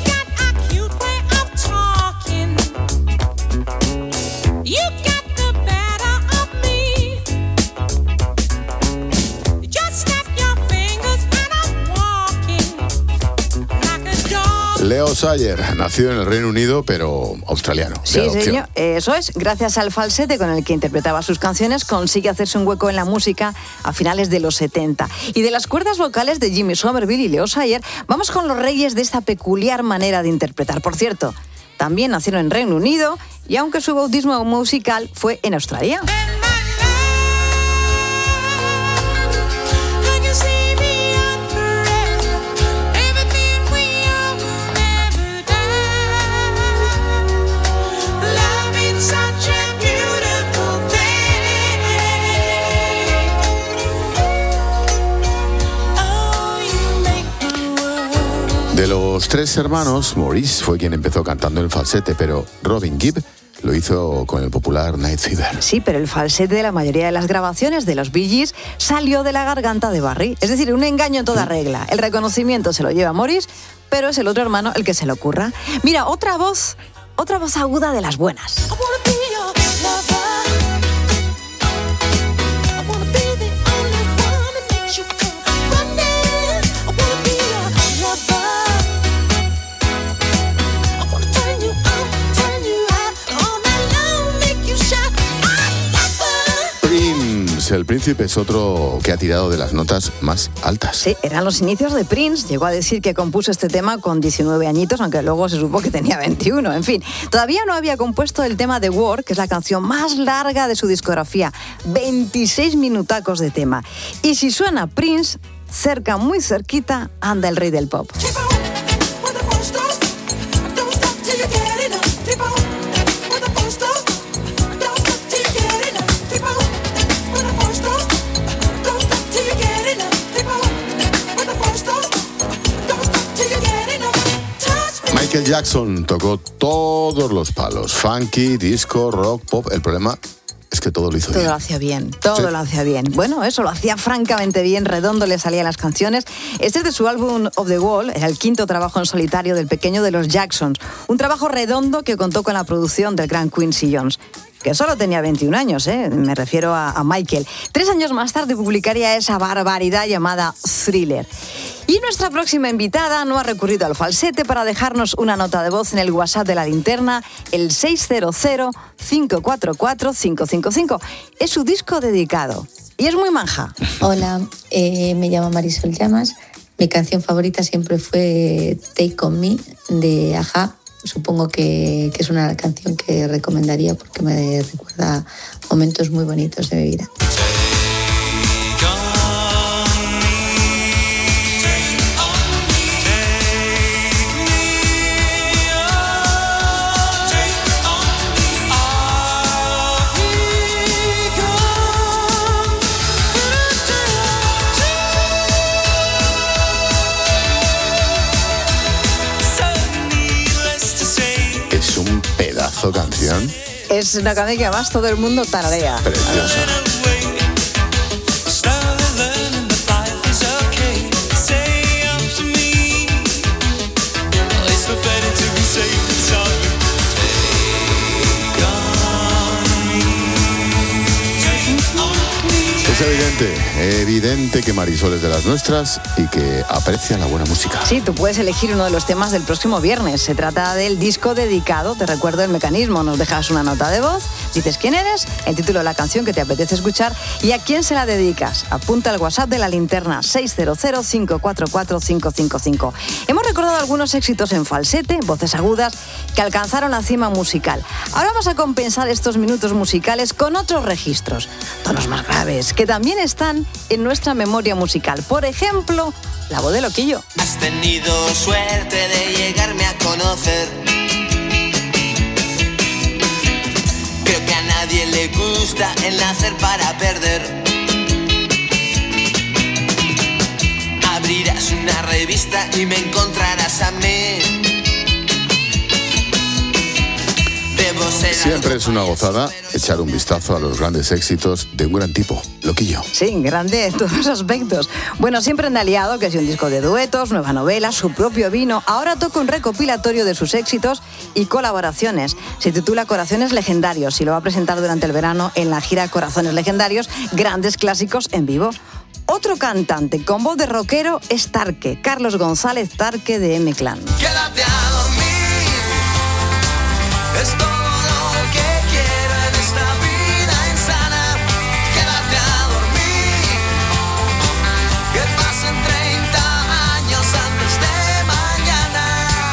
Leo Sayer, nacido en el Reino Unido, pero australiano. Sí, señor, eso es. Gracias al falsete con el que interpretaba sus canciones, consigue hacerse un hueco en la música a finales de los 70. Y de las cuerdas vocales de Jimmy Somerville y Leo Sayer, vamos con los reyes de esta peculiar manera de interpretar. Por cierto, también nacieron en Reino Unido, y aunque su bautismo musical fue en Australia. De los tres hermanos, Maurice fue quien empezó cantando el falsete, pero Robin Gibb lo hizo con el popular Night Fever. Sí, pero el falsete de la mayoría de las grabaciones de los Bee Gees salió de la garganta de Barry. Es decir, un engaño en toda regla. El reconocimiento se lo lleva Maurice, pero es el otro hermano el que se le ocurra. Mira, otra voz aguda de las buenas. El Príncipe es otro que ha tirado de las notas más altas. Sí, eran los inicios de Prince. Llegó a decir que compuso este tema con 19 añitos, aunque luego se supo que tenía 21. En fin, todavía no había compuesto el tema The War, que es la canción más larga de su discografía. 26 minutacos de tema. Y si suena Prince, cerca, muy cerquita, anda el rey del pop. Michael Jackson tocó todos los palos, funky, disco, rock, pop. El problema es que todo lo hizo Todo bien. lo hacía bien, todo lo hacía bien. Bueno, eso lo hacía francamente bien, redondo le salían las canciones. Este es de su álbum Of the Wall, era el quinto trabajo en solitario del pequeño de los Jacksons. Un trabajo redondo que contó con la producción del gran Quincy Jones, que solo tenía 21 años, me refiero a Michael. 3 años más tarde publicaría esa barbaridad llamada Thriller. Y nuestra próxima invitada no ha recurrido al falsete para dejarnos una nota de voz en el WhatsApp de La Linterna, el 600-544-555. Es su disco dedicado y es muy manja. Hola, me llamo Marisol Llamas. Mi canción favorita siempre fue Take On Me de A-ha. Supongo que es una canción que recomendaría porque me recuerda momentos muy bonitos de mi vida. Canción. Es una canción que además todo el mundo tararea. Preciosa. Es evidente que Marisol es de las nuestras y que aprecia la buena música. Sí, tú puedes elegir uno de los temas del próximo viernes. Se trata del disco dedicado. Te recuerdo el mecanismo. Nos dejas una nota de voz, dices quién eres, el título de la canción que te apetece escuchar y a quién se la dedicas. Apunta al WhatsApp de La Linterna, 600-544-555. Hemos recordado algunos éxitos en falsete, voces agudas, que alcanzaron la cima musical. Ahora vamos a compensar estos minutos musicales con otros registros, tonos más graves, que también están en nuestra memoria musical. Por ejemplo, la voz de Loquillo. Has tenido suerte de llegarme a conocer. Creo que a nadie le gusta el nacer para perder. Abrirás una revista y me encontrarás a mí. Siempre es una gozada echar un vistazo a los grandes éxitos de un gran tipo, Loquillo. Sí, grande en todos los aspectos. Bueno, siempre han aliado que es un disco de duetos, nueva novela, su propio vino. Ahora toca un recopilatorio de sus éxitos y colaboraciones. Se titula Corazones Legendarios y lo va a presentar durante el verano en la gira Corazones Legendarios, grandes clásicos en vivo. Otro cantante con voz de rockero es Tarque, Carlos González Tarque de M-Clan. Quédate a dormir. Es todo lo que quiero en esta vida insana. Quédate a dormir. Que pasen 30 años antes de mañana.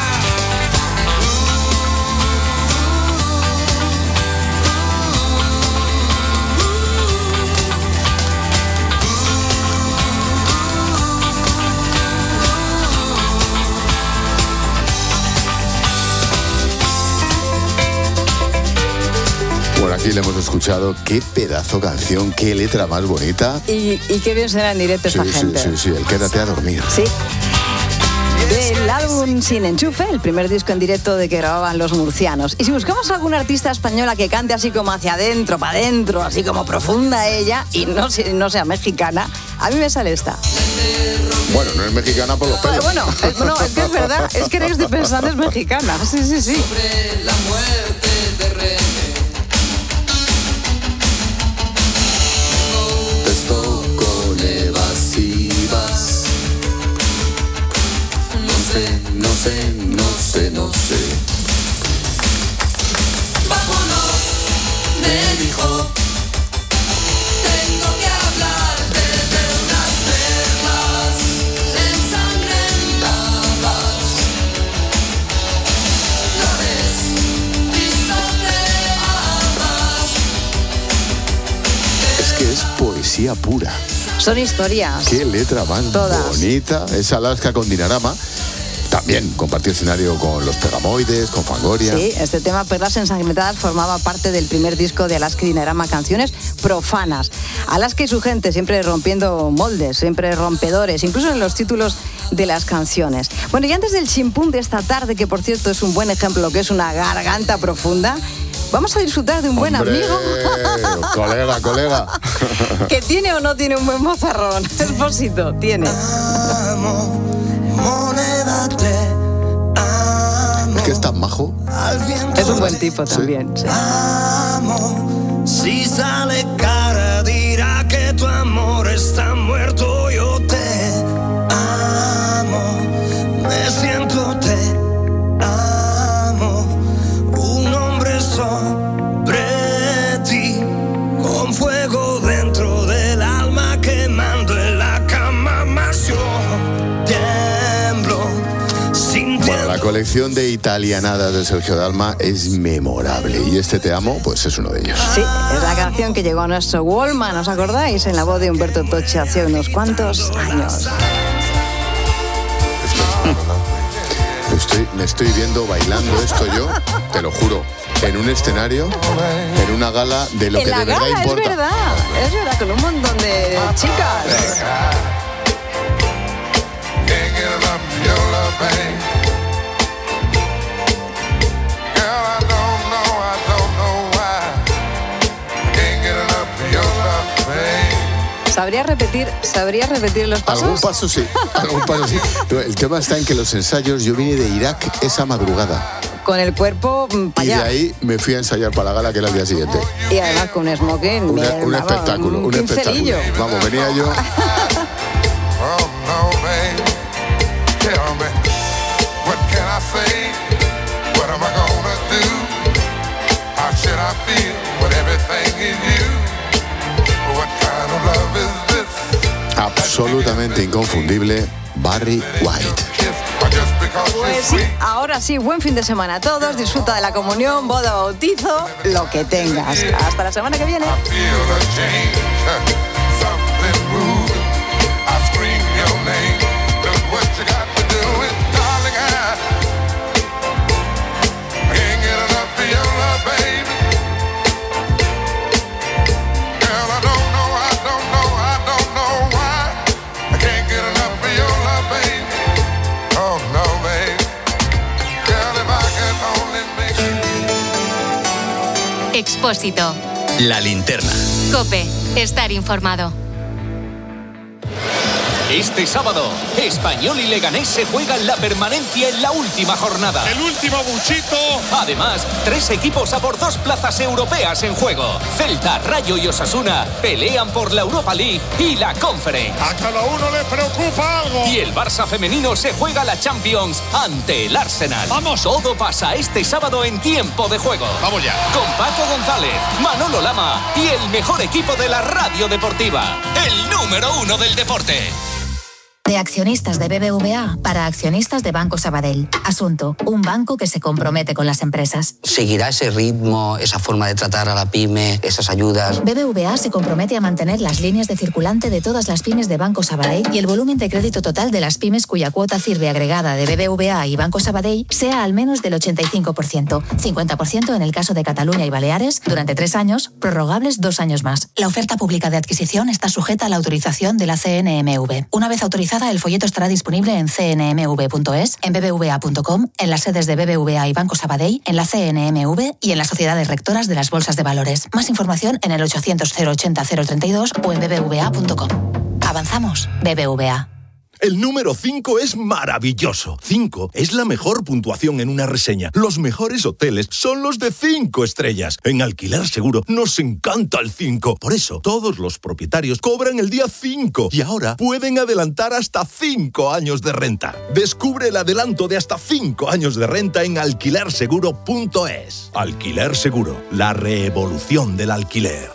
Bueno, aquí le hemos escuchado. Qué pedazo canción, qué letra más bonita. Y qué bien suena en directo esta gente. Sí, el Quédate a dormir. Sí. Del álbum Sin Enchufe, el primer disco en directo de que grababan los murcianos. Y si buscamos alguna artista española que cante así como hacia adentro, para adentro, así como profunda ella, y no sea mexicana, a mí me sale esta. Bueno, no es mexicana por los pelos. Bueno, es que es verdad, es que estoy pensando es mexicana. Sí. Sobre la muerte de René. Con evasivas. No sé. Vámonos, me dijo. Tengo que hablarte de unas perlas ensangrentadas. Flores pisoteadas. Es que es poesía pura. Son historias. Qué letra más todas bonita. Es Alaska con Dinarama. También compartió escenario con Los Pegamoides, con Fangoria. Sí, este tema, Perlas Ensangrentadas, formaba parte del primer disco de Alaska y Dinarama, Canciones Profanas. Alaska y su gente siempre rompiendo moldes, siempre rompedores, incluso en los títulos de las canciones. Bueno, y antes del chimpún de esta tarde, que por cierto es un buen ejemplo, que es una garganta profunda, vamos a disfrutar de un buen amigo. Colega. ¿Que tiene o no tiene un buen mozarrón? Expósito, tiene. Es que es tan majo. Es un buen tipo también. Sí. Si sale cara dirá que tu amor está muerto. Yo te amo, me siento te amo. Un hombre sobre ti, con fuego dentro del alma, quemando en la cama más yo tiemblo. Bueno, la colección de italianadas de Sergio Dalma es memorable y este Te amo, pues es uno de ellos. Sí, es la canción que llegó a nuestro Wallman, ¿os acordáis? En la voz de Humberto Tocci hace unos cuantos años. Me estoy viendo bailando esto yo, te lo juro, en un escenario, en una gala de lo que de verdad importa. Es verdad, con un montón de chicas. ¿Sabría repetir los pasos? Algún paso sí. El tema está en que los ensayos, yo vine de Irak esa madrugada. Con el cuerpo para allá. Y de ahí me fui a ensayar para la gala, que era el día siguiente. Y además con un smoking. Un espectáculo, un espectáculo. Vamos, venía yo. Absolutamente inconfundible, Barry White. Pues sí, ahora sí, buen fin de semana a todos. Disfruta de la comunión, boda, bautizo, lo que tengas. Hasta la semana que viene. Expósito. La linterna. COPE. Estar informado. Este sábado, Español y Leganés se juegan la permanencia en la última jornada. El último buchito. Además, 3 equipos a por 2 plazas europeas en juego. Celta, Rayo y Osasuna pelean por la Europa League y la Conference. A cada uno le preocupa algo. Y el Barça femenino se juega la Champions ante el Arsenal. ¡Vamos! Todo pasa este sábado en Tiempo de Juego. ¡Vamos ya! Con Paco González, Manolo Lama y el mejor equipo de la radio deportiva. El número 1 del deporte. De accionistas de BBVA para accionistas de Banco Sabadell. Asunto: un banco que se compromete con las empresas. ¿Seguirá ese ritmo, esa forma de tratar a la pyme, esas ayudas? BBVA se compromete a mantener las líneas de circulante de todas las pymes de Banco Sabadell y el volumen de crédito total de las pymes cuya cuota CIRBE agregada de BBVA y Banco Sabadell sea al menos del 85%, 50% en el caso de Cataluña y Baleares, durante 3 años, prorrogables 2 años más. La oferta pública de adquisición está sujeta a la autorización de la CNMV. Una vez autorizada, el folleto estará disponible en cnmv.es, en bbva.com, en las sedes de BBVA y Banco Sabadell, en la CNMV y en las sociedades rectoras de las bolsas de valores. Más información en el 800 080 032 o en bbva.com. Avanzamos, BBVA. El número 5 es maravilloso. 5 es la mejor puntuación en una reseña. Los mejores hoteles son los de 5 estrellas. En Alquiler Seguro nos encanta el 5. Por eso, todos los propietarios cobran el día 5 y ahora pueden adelantar hasta 5 años de renta. Descubre el adelanto de hasta 5 años de renta en alquilerseguro.es. Alquiler Seguro, la revolución del alquiler.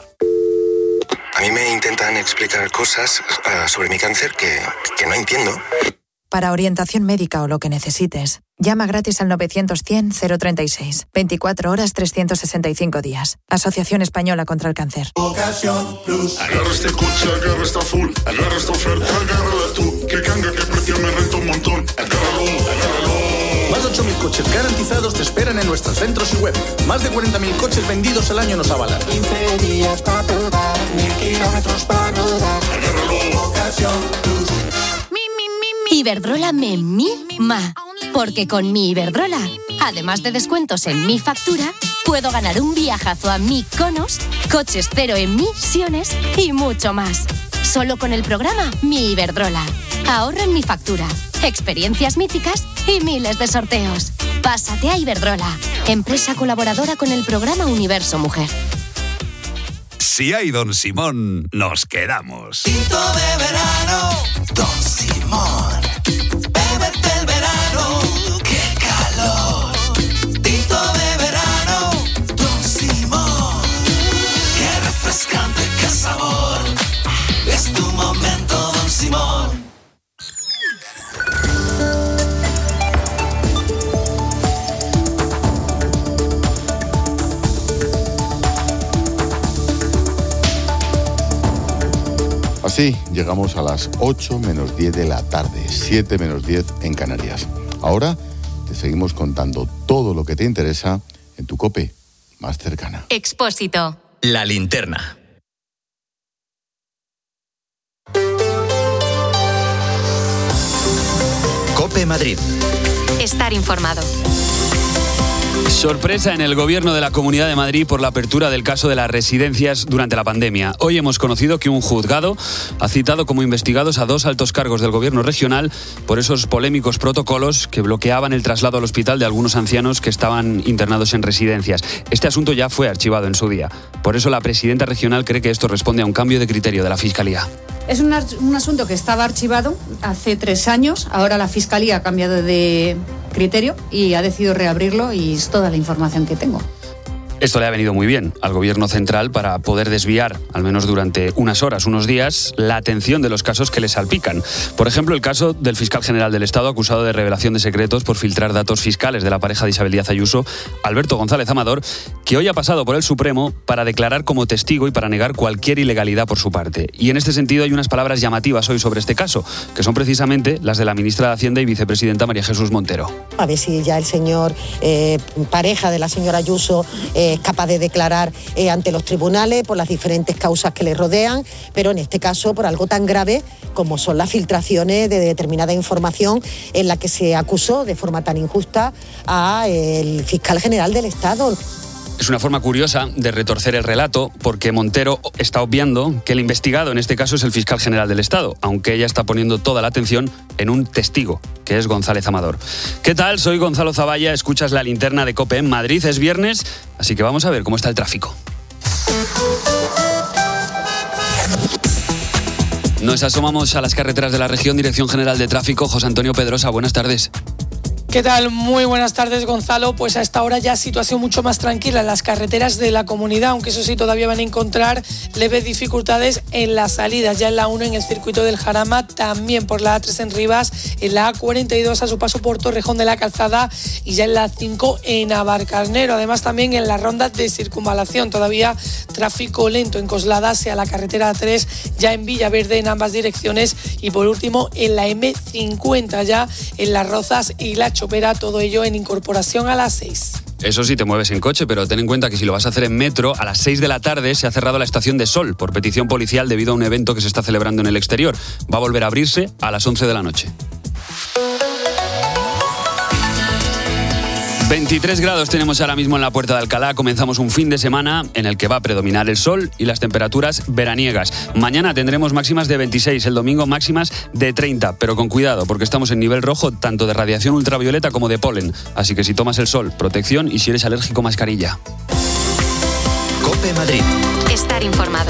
A mí me intentan explicar cosas sobre mi cáncer que no entiendo. Para orientación médica o lo que necesites, llama gratis al 900-100-036. 24 horas, 365 días. Asociación Española contra el Cáncer. Ocasión Plus. Agarra este coche, agarra esta full, agarra esta oferta, agárrala tú. Que canga, que precio me renta un montón. Agárralo. Más de 8.000 coches garantizados te esperan en nuestros centros y web. Más de 40.000 coches vendidos al año nos avalan. 15 días para probar, 1.000 kilómetros para rodar. Ocasión Plus. Iberdrola me mima, porque con mi Iberdrola Además de descuentos en Mi Factura, puedo ganar un viajazo a Mykonos, coches cero emisiones y mucho más. Solo con el programa Mi Iberdrola. Ahorra en Mi Factura, experiencias míticas y miles de sorteos. Pásate a Iberdrola, empresa colaboradora con el programa Universo Mujer. Si hay Don Simón, nos quedamos. Tinto de verano, Don Simón. Bébete el verano, qué calor. Tinto de verano, Don Simón. Qué refrescante, qué sabor. Es tu momento, Don Simón. Así llegamos a las 8 menos 10 de la tarde, 7 menos 10 en Canarias. Ahora te seguimos contando todo lo que te interesa en tu COPE más cercana. Expósito. La linterna. COPE Madrid. Estar informado. Sorpresa en el gobierno de la Comunidad de Madrid por la apertura del caso de las residencias durante la pandemia. Hoy hemos conocido que un juzgado ha citado como investigados a 2 altos cargos del gobierno regional por esos polémicos protocolos que bloqueaban el traslado al hospital de algunos ancianos que estaban internados en residencias. Este asunto ya fue archivado en su día. Por eso la presidenta regional cree que esto responde a un cambio de criterio de la Fiscalía. Es un asunto que estaba archivado hace 3 años. Ahora la Fiscalía ha cambiado de criterio y ha decidido reabrirlo y es toda la información que tengo. Esto le ha venido muy bien al gobierno central para poder desviar, al menos durante unas horas, unos días, la atención de los casos que le salpican. Por ejemplo, el caso del fiscal general del Estado acusado de revelación de secretos por filtrar datos fiscales de la pareja de Isabel Díaz Ayuso, Alberto González Amador, que hoy ha pasado por el Supremo para declarar como testigo y para negar cualquier ilegalidad por su parte. Y en este sentido hay unas palabras llamativas hoy sobre este caso, que son precisamente las de la ministra de Hacienda y vicepresidenta María Jesús Montero. A ver si ya el señor pareja de la señora Ayuso es capaz de declarar ante los tribunales por las diferentes causas que le rodean, pero en este caso por algo tan grave como son las filtraciones de determinada información en la que se acusó de forma tan injusta al fiscal general del Estado. Es una forma curiosa de retorcer el relato porque Montero está obviando que el investigado en este caso es el fiscal general del Estado, aunque ella está poniendo toda la atención en un testigo, que es González Amador. ¿Qué tal? Soy Gonzalo Zavalla, escuchas la linterna de COPE en Madrid, es viernes, así que vamos a ver cómo está el tráfico. Nos asomamos a las carreteras de la región, Dirección General de Tráfico, José Antonio Pedrosa, buenas tardes. ¿Qué tal? Muy buenas tardes, Gonzalo. Pues a esta hora ya situación mucho más tranquila en las carreteras de la comunidad, aunque eso sí, todavía van a encontrar leves dificultades en las salidas. Ya en la 1 en el circuito del Jarama, también por la A3 en Rivas, en la A42 a su paso por Torrejón de la Calzada y ya en la 5 en Navalcarnero. Además también en la ronda de circunvalación, todavía tráfico lento en Coslada hacia la carretera A3, ya en Villaverde en ambas direcciones y por último en la M50 ya en Las Rozas y La Chopera, todo ello en incorporación a las 6. Eso sí, te mueves en coche, pero ten en cuenta que si lo vas a hacer en metro, a las 6 de la tarde se ha cerrado la estación de Sol por petición policial debido a un evento que se está celebrando en el exterior. Va a volver a abrirse a las 11 de la noche. 23 grados tenemos ahora mismo en la Puerta de Alcalá. Comenzamos un fin de semana en el que va a predominar el sol y las temperaturas veraniegas. Mañana tendremos máximas de 26, el domingo máximas de 30, pero con cuidado porque estamos en nivel rojo tanto de radiación ultravioleta como de polen. Así que si tomas el sol, protección y si eres alérgico, mascarilla. COPE Madrid. Estar informado.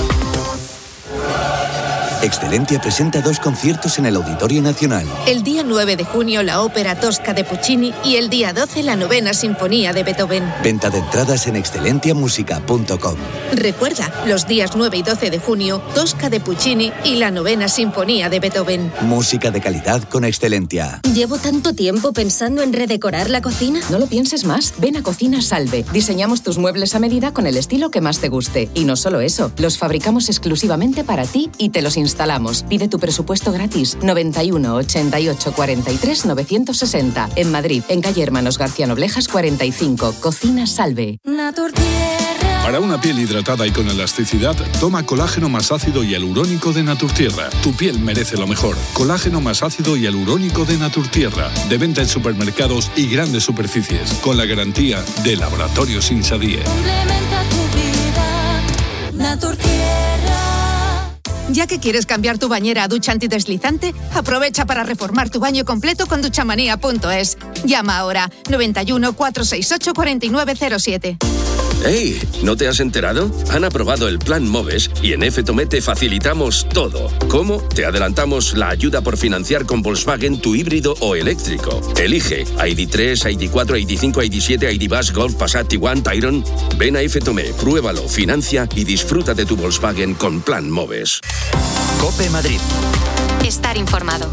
Excelentia presenta 2 conciertos en el Auditorio Nacional. El día 9 de junio la ópera Tosca de Puccini y el día 12 la 9ª Sinfonía de Beethoven. Venta de entradas en excelentiamusica.com. Recuerda, los días 9 y 12 de junio, Tosca de Puccini y la 9ª Sinfonía de Beethoven. Música de calidad con Excelentia. Llevo tanto tiempo pensando en redecorar la cocina. No lo pienses más, ven a Cocina Salve. Diseñamos tus muebles a medida con el estilo que más te guste. Y no solo eso, los fabricamos exclusivamente para ti y te los instalamos. Pide tu presupuesto gratis 91 88 43 960 en Madrid, en calle Hermanos García Noblejas 45. Cocina Salve. Natur Tierra. Para una piel hidratada y con elasticidad, toma colágeno más ácido y hialurónico de Naturtierra. Tu piel merece lo mejor. Colágeno más ácido y hialurónico de Naturtierra. De venta en supermercados y grandes superficies. Con la garantía de Laboratorios Insadie. Complementa tu vida, Naturtierra. Ya que quieres cambiar tu bañera a ducha antideslizante, aprovecha para reformar tu baño completo con duchamanía.es. Llama ahora 91 468 4907. ¡Hey! ¿No te has enterado? Han aprobado el Plan MOVES y en FTOME te facilitamos todo. ¿Cómo? Te adelantamos la ayuda por financiar con Volkswagen tu híbrido o eléctrico. Elige ID3, ID4, ID5, ID7, ID Buzz, Golf, Passat, Tiguan, Tayron. Ven a FTOME, pruébalo, financia y disfruta de tu Volkswagen con Plan MOVES. COPE Madrid. Estar informado.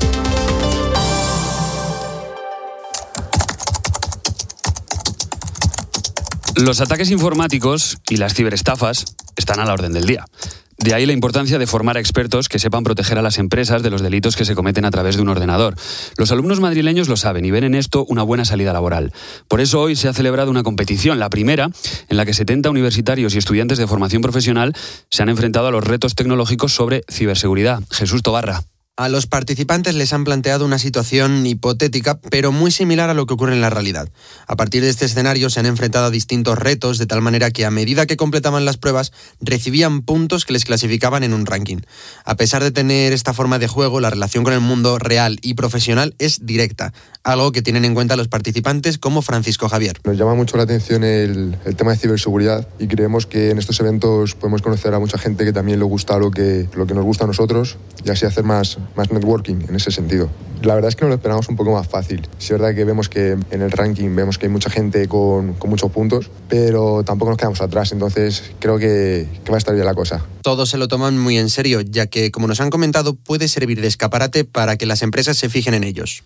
Los ataques informáticos y las ciberestafas están a la orden del día. De ahí la importancia de formar a expertos que sepan proteger a las empresas de los delitos que se cometen a través de un ordenador. Los alumnos madrileños lo saben y ven en esto una buena salida laboral. Por eso hoy se ha celebrado una competición, la primera, en la que 70 universitarios y estudiantes de formación profesional se han enfrentado a los retos tecnológicos sobre ciberseguridad. Jesús Tobarra. A los participantes les han planteado una situación hipotética, pero muy similar a lo que ocurre en la realidad. A partir de este escenario se han enfrentado a distintos retos, de tal manera que a medida que completaban las pruebas, recibían puntos que les clasificaban en un ranking. A pesar de tener esta forma de juego, la relación con el mundo real y profesional es directa, algo que tienen en cuenta los participantes como Francisco Javier. Nos llama mucho la atención el tema de ciberseguridad y creemos que en estos eventos podemos conocer a mucha gente que también le gusta lo que nos gusta a nosotros y así hacer más networking en ese sentido. La verdad es que nos lo esperamos un poco más fácil. Es verdad que vemos que en el ranking vemos que hay mucha gente con muchos puntos, pero tampoco nos quedamos atrás, entonces creo que va a estar bien la cosa. Todos se lo toman muy en serio, ya que, como nos han comentado, puede servir de escaparate para que las empresas se fijen en ellos.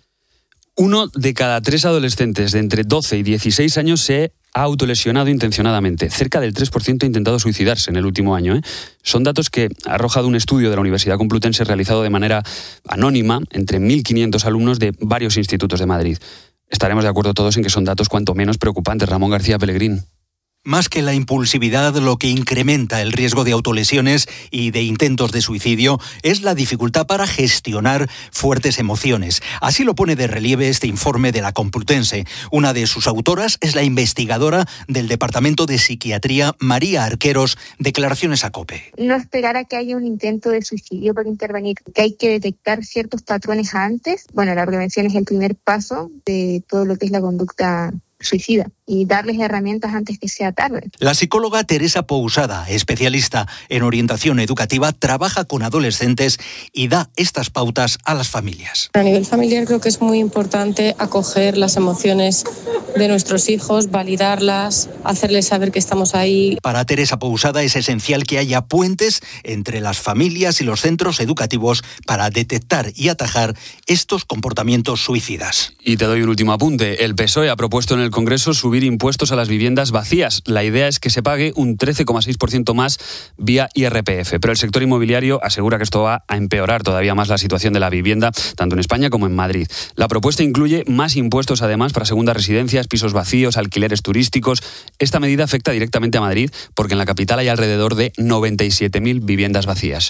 1 de cada 3 adolescentes de entre 12 y 16 años se ha autolesionado intencionadamente. Cerca del 3% ha intentado suicidarse en el último año. Son datos que ha arrojado un estudio de la Universidad Complutense realizado de manera anónima entre 1.500 alumnos de varios institutos de Madrid. Estaremos de acuerdo todos en que son datos cuanto menos preocupantes. Ramón García Pellegrín. Más que la impulsividad, lo que incrementa el riesgo de autolesiones y de intentos de suicidio es la dificultad para gestionar fuertes emociones. Así lo pone de relieve este informe de la Complutense. Una de sus autoras es la investigadora del Departamento de Psiquiatría, María Arqueros, declaraciones a COPE. No esperar a que haya un intento de suicidio para intervenir, que hay que detectar ciertos patrones antes. Bueno, la prevención es el primer paso de todo lo que es la conducta suicida y darles herramientas antes que sea tarde. La psicóloga Teresa Pousada, especialista en orientación educativa, trabaja con adolescentes y da estas pautas a las familias. A nivel familiar creo que es muy importante acoger las emociones de nuestros hijos, validarlas, hacerles saber que estamos ahí. Para Teresa Pousada es esencial que haya puentes entre las familias y los centros educativos para detectar y atajar estos comportamientos suicidas. Y te doy un último apunte. El PSOE ha propuesto en el Congreso subir impuestos a las viviendas vacías. La idea es que se pague un 13,6% más vía IRPF, pero el sector inmobiliario asegura que esto va a empeorar todavía más la situación de la vivienda, tanto en España como en Madrid. La propuesta incluye más impuestos además para segundas residencias, pisos vacíos, alquileres turísticos. Esta medida afecta directamente a Madrid porque en la capital hay alrededor de 97.000 viviendas vacías.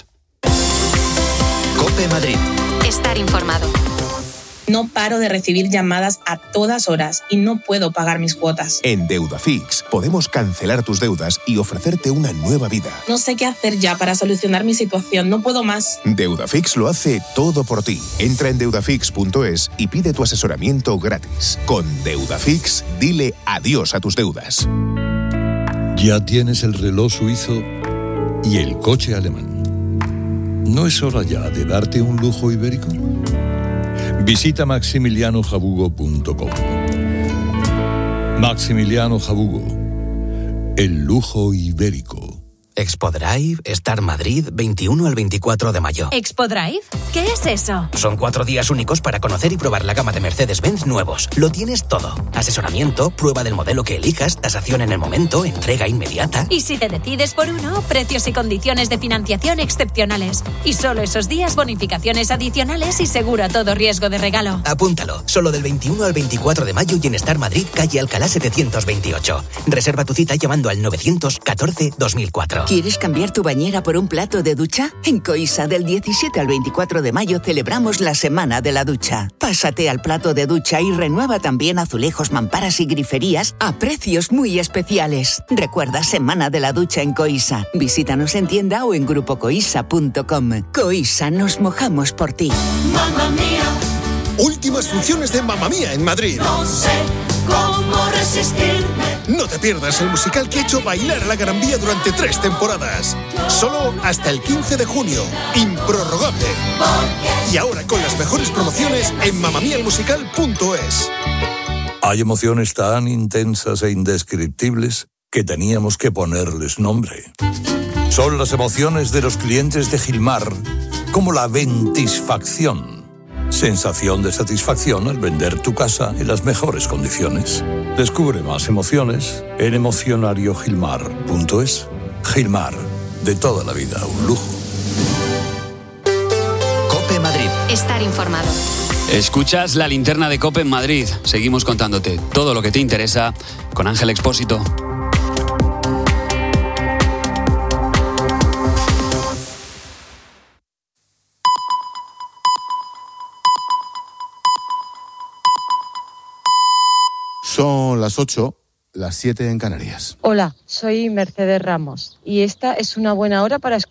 COPE Madrid. Estar informado. No paro de recibir llamadas a todas horas y no puedo pagar mis cuotas. En Deudafix podemos cancelar tus deudas y ofrecerte una nueva vida. No sé qué hacer ya para solucionar mi situación, no puedo más. Deudafix lo hace todo por ti. Entra en deudafix.es y pide tu asesoramiento gratis. Con Deudafix, dile adiós a tus deudas. Ya tienes el reloj suizo y el coche alemán. ¿No es hora ya de darte un lujo ibérico? Visita maximilianojabugo.com. Maximiliano Jabugo, el lujo ibérico. Expo Drive, Star Madrid, 21 al 24 de mayo. ¿Expo Drive? ¿Qué es eso? Son 4 días únicos para conocer y probar la gama de Mercedes-Benz nuevos. Lo tienes todo. Asesoramiento, prueba del modelo que elijas, tasación en el momento, entrega inmediata. Y si te decides por uno, precios y condiciones de financiación excepcionales. Y solo esos días, bonificaciones adicionales y seguro a todo riesgo de regalo. Apúntalo. Solo del 21 al 24 de mayo y en Star Madrid, calle Alcalá 728. Reserva tu cita llamando al 914-2004. ¿Quieres cambiar tu bañera por un plato de ducha? En Coisa, del 17 al 24 de mayo, celebramos la Semana de la Ducha. Pásate al plato de ducha y renueva también azulejos, mamparas y griferías a precios muy especiales. Recuerda, Semana de la Ducha en Coisa. Visítanos en tienda o en grupocoisa.com. Coisa, nos mojamos por ti. Mamma mía. Últimas funciones de Mamma Mía en Madrid. No sé cómo resistirme. No te pierdas el musical que ha hecho bailar a la Gran Vía durante 3 temporadas. Solo hasta el 15 de junio. Improrrogable. Y ahora con las mejores promociones en mamamialmusical.es. Hay emociones tan intensas e indescriptibles que teníamos que ponerles nombre. Son las emociones de los clientes de Gilmar, como la ventisfacción. Sensación de satisfacción al vender tu casa en las mejores condiciones. Descubre más emociones en emocionariogilmar.es. Gilmar, de toda la vida, un lujo. COPE Madrid. Estar informado. Escuchas la linterna de COPE en Madrid. Seguimos contándote todo lo que te interesa con Ángel Expósito. Son las 8, las 7 en Canarias. Hola, soy Mercedes Ramos y esta es una buena hora para escuchar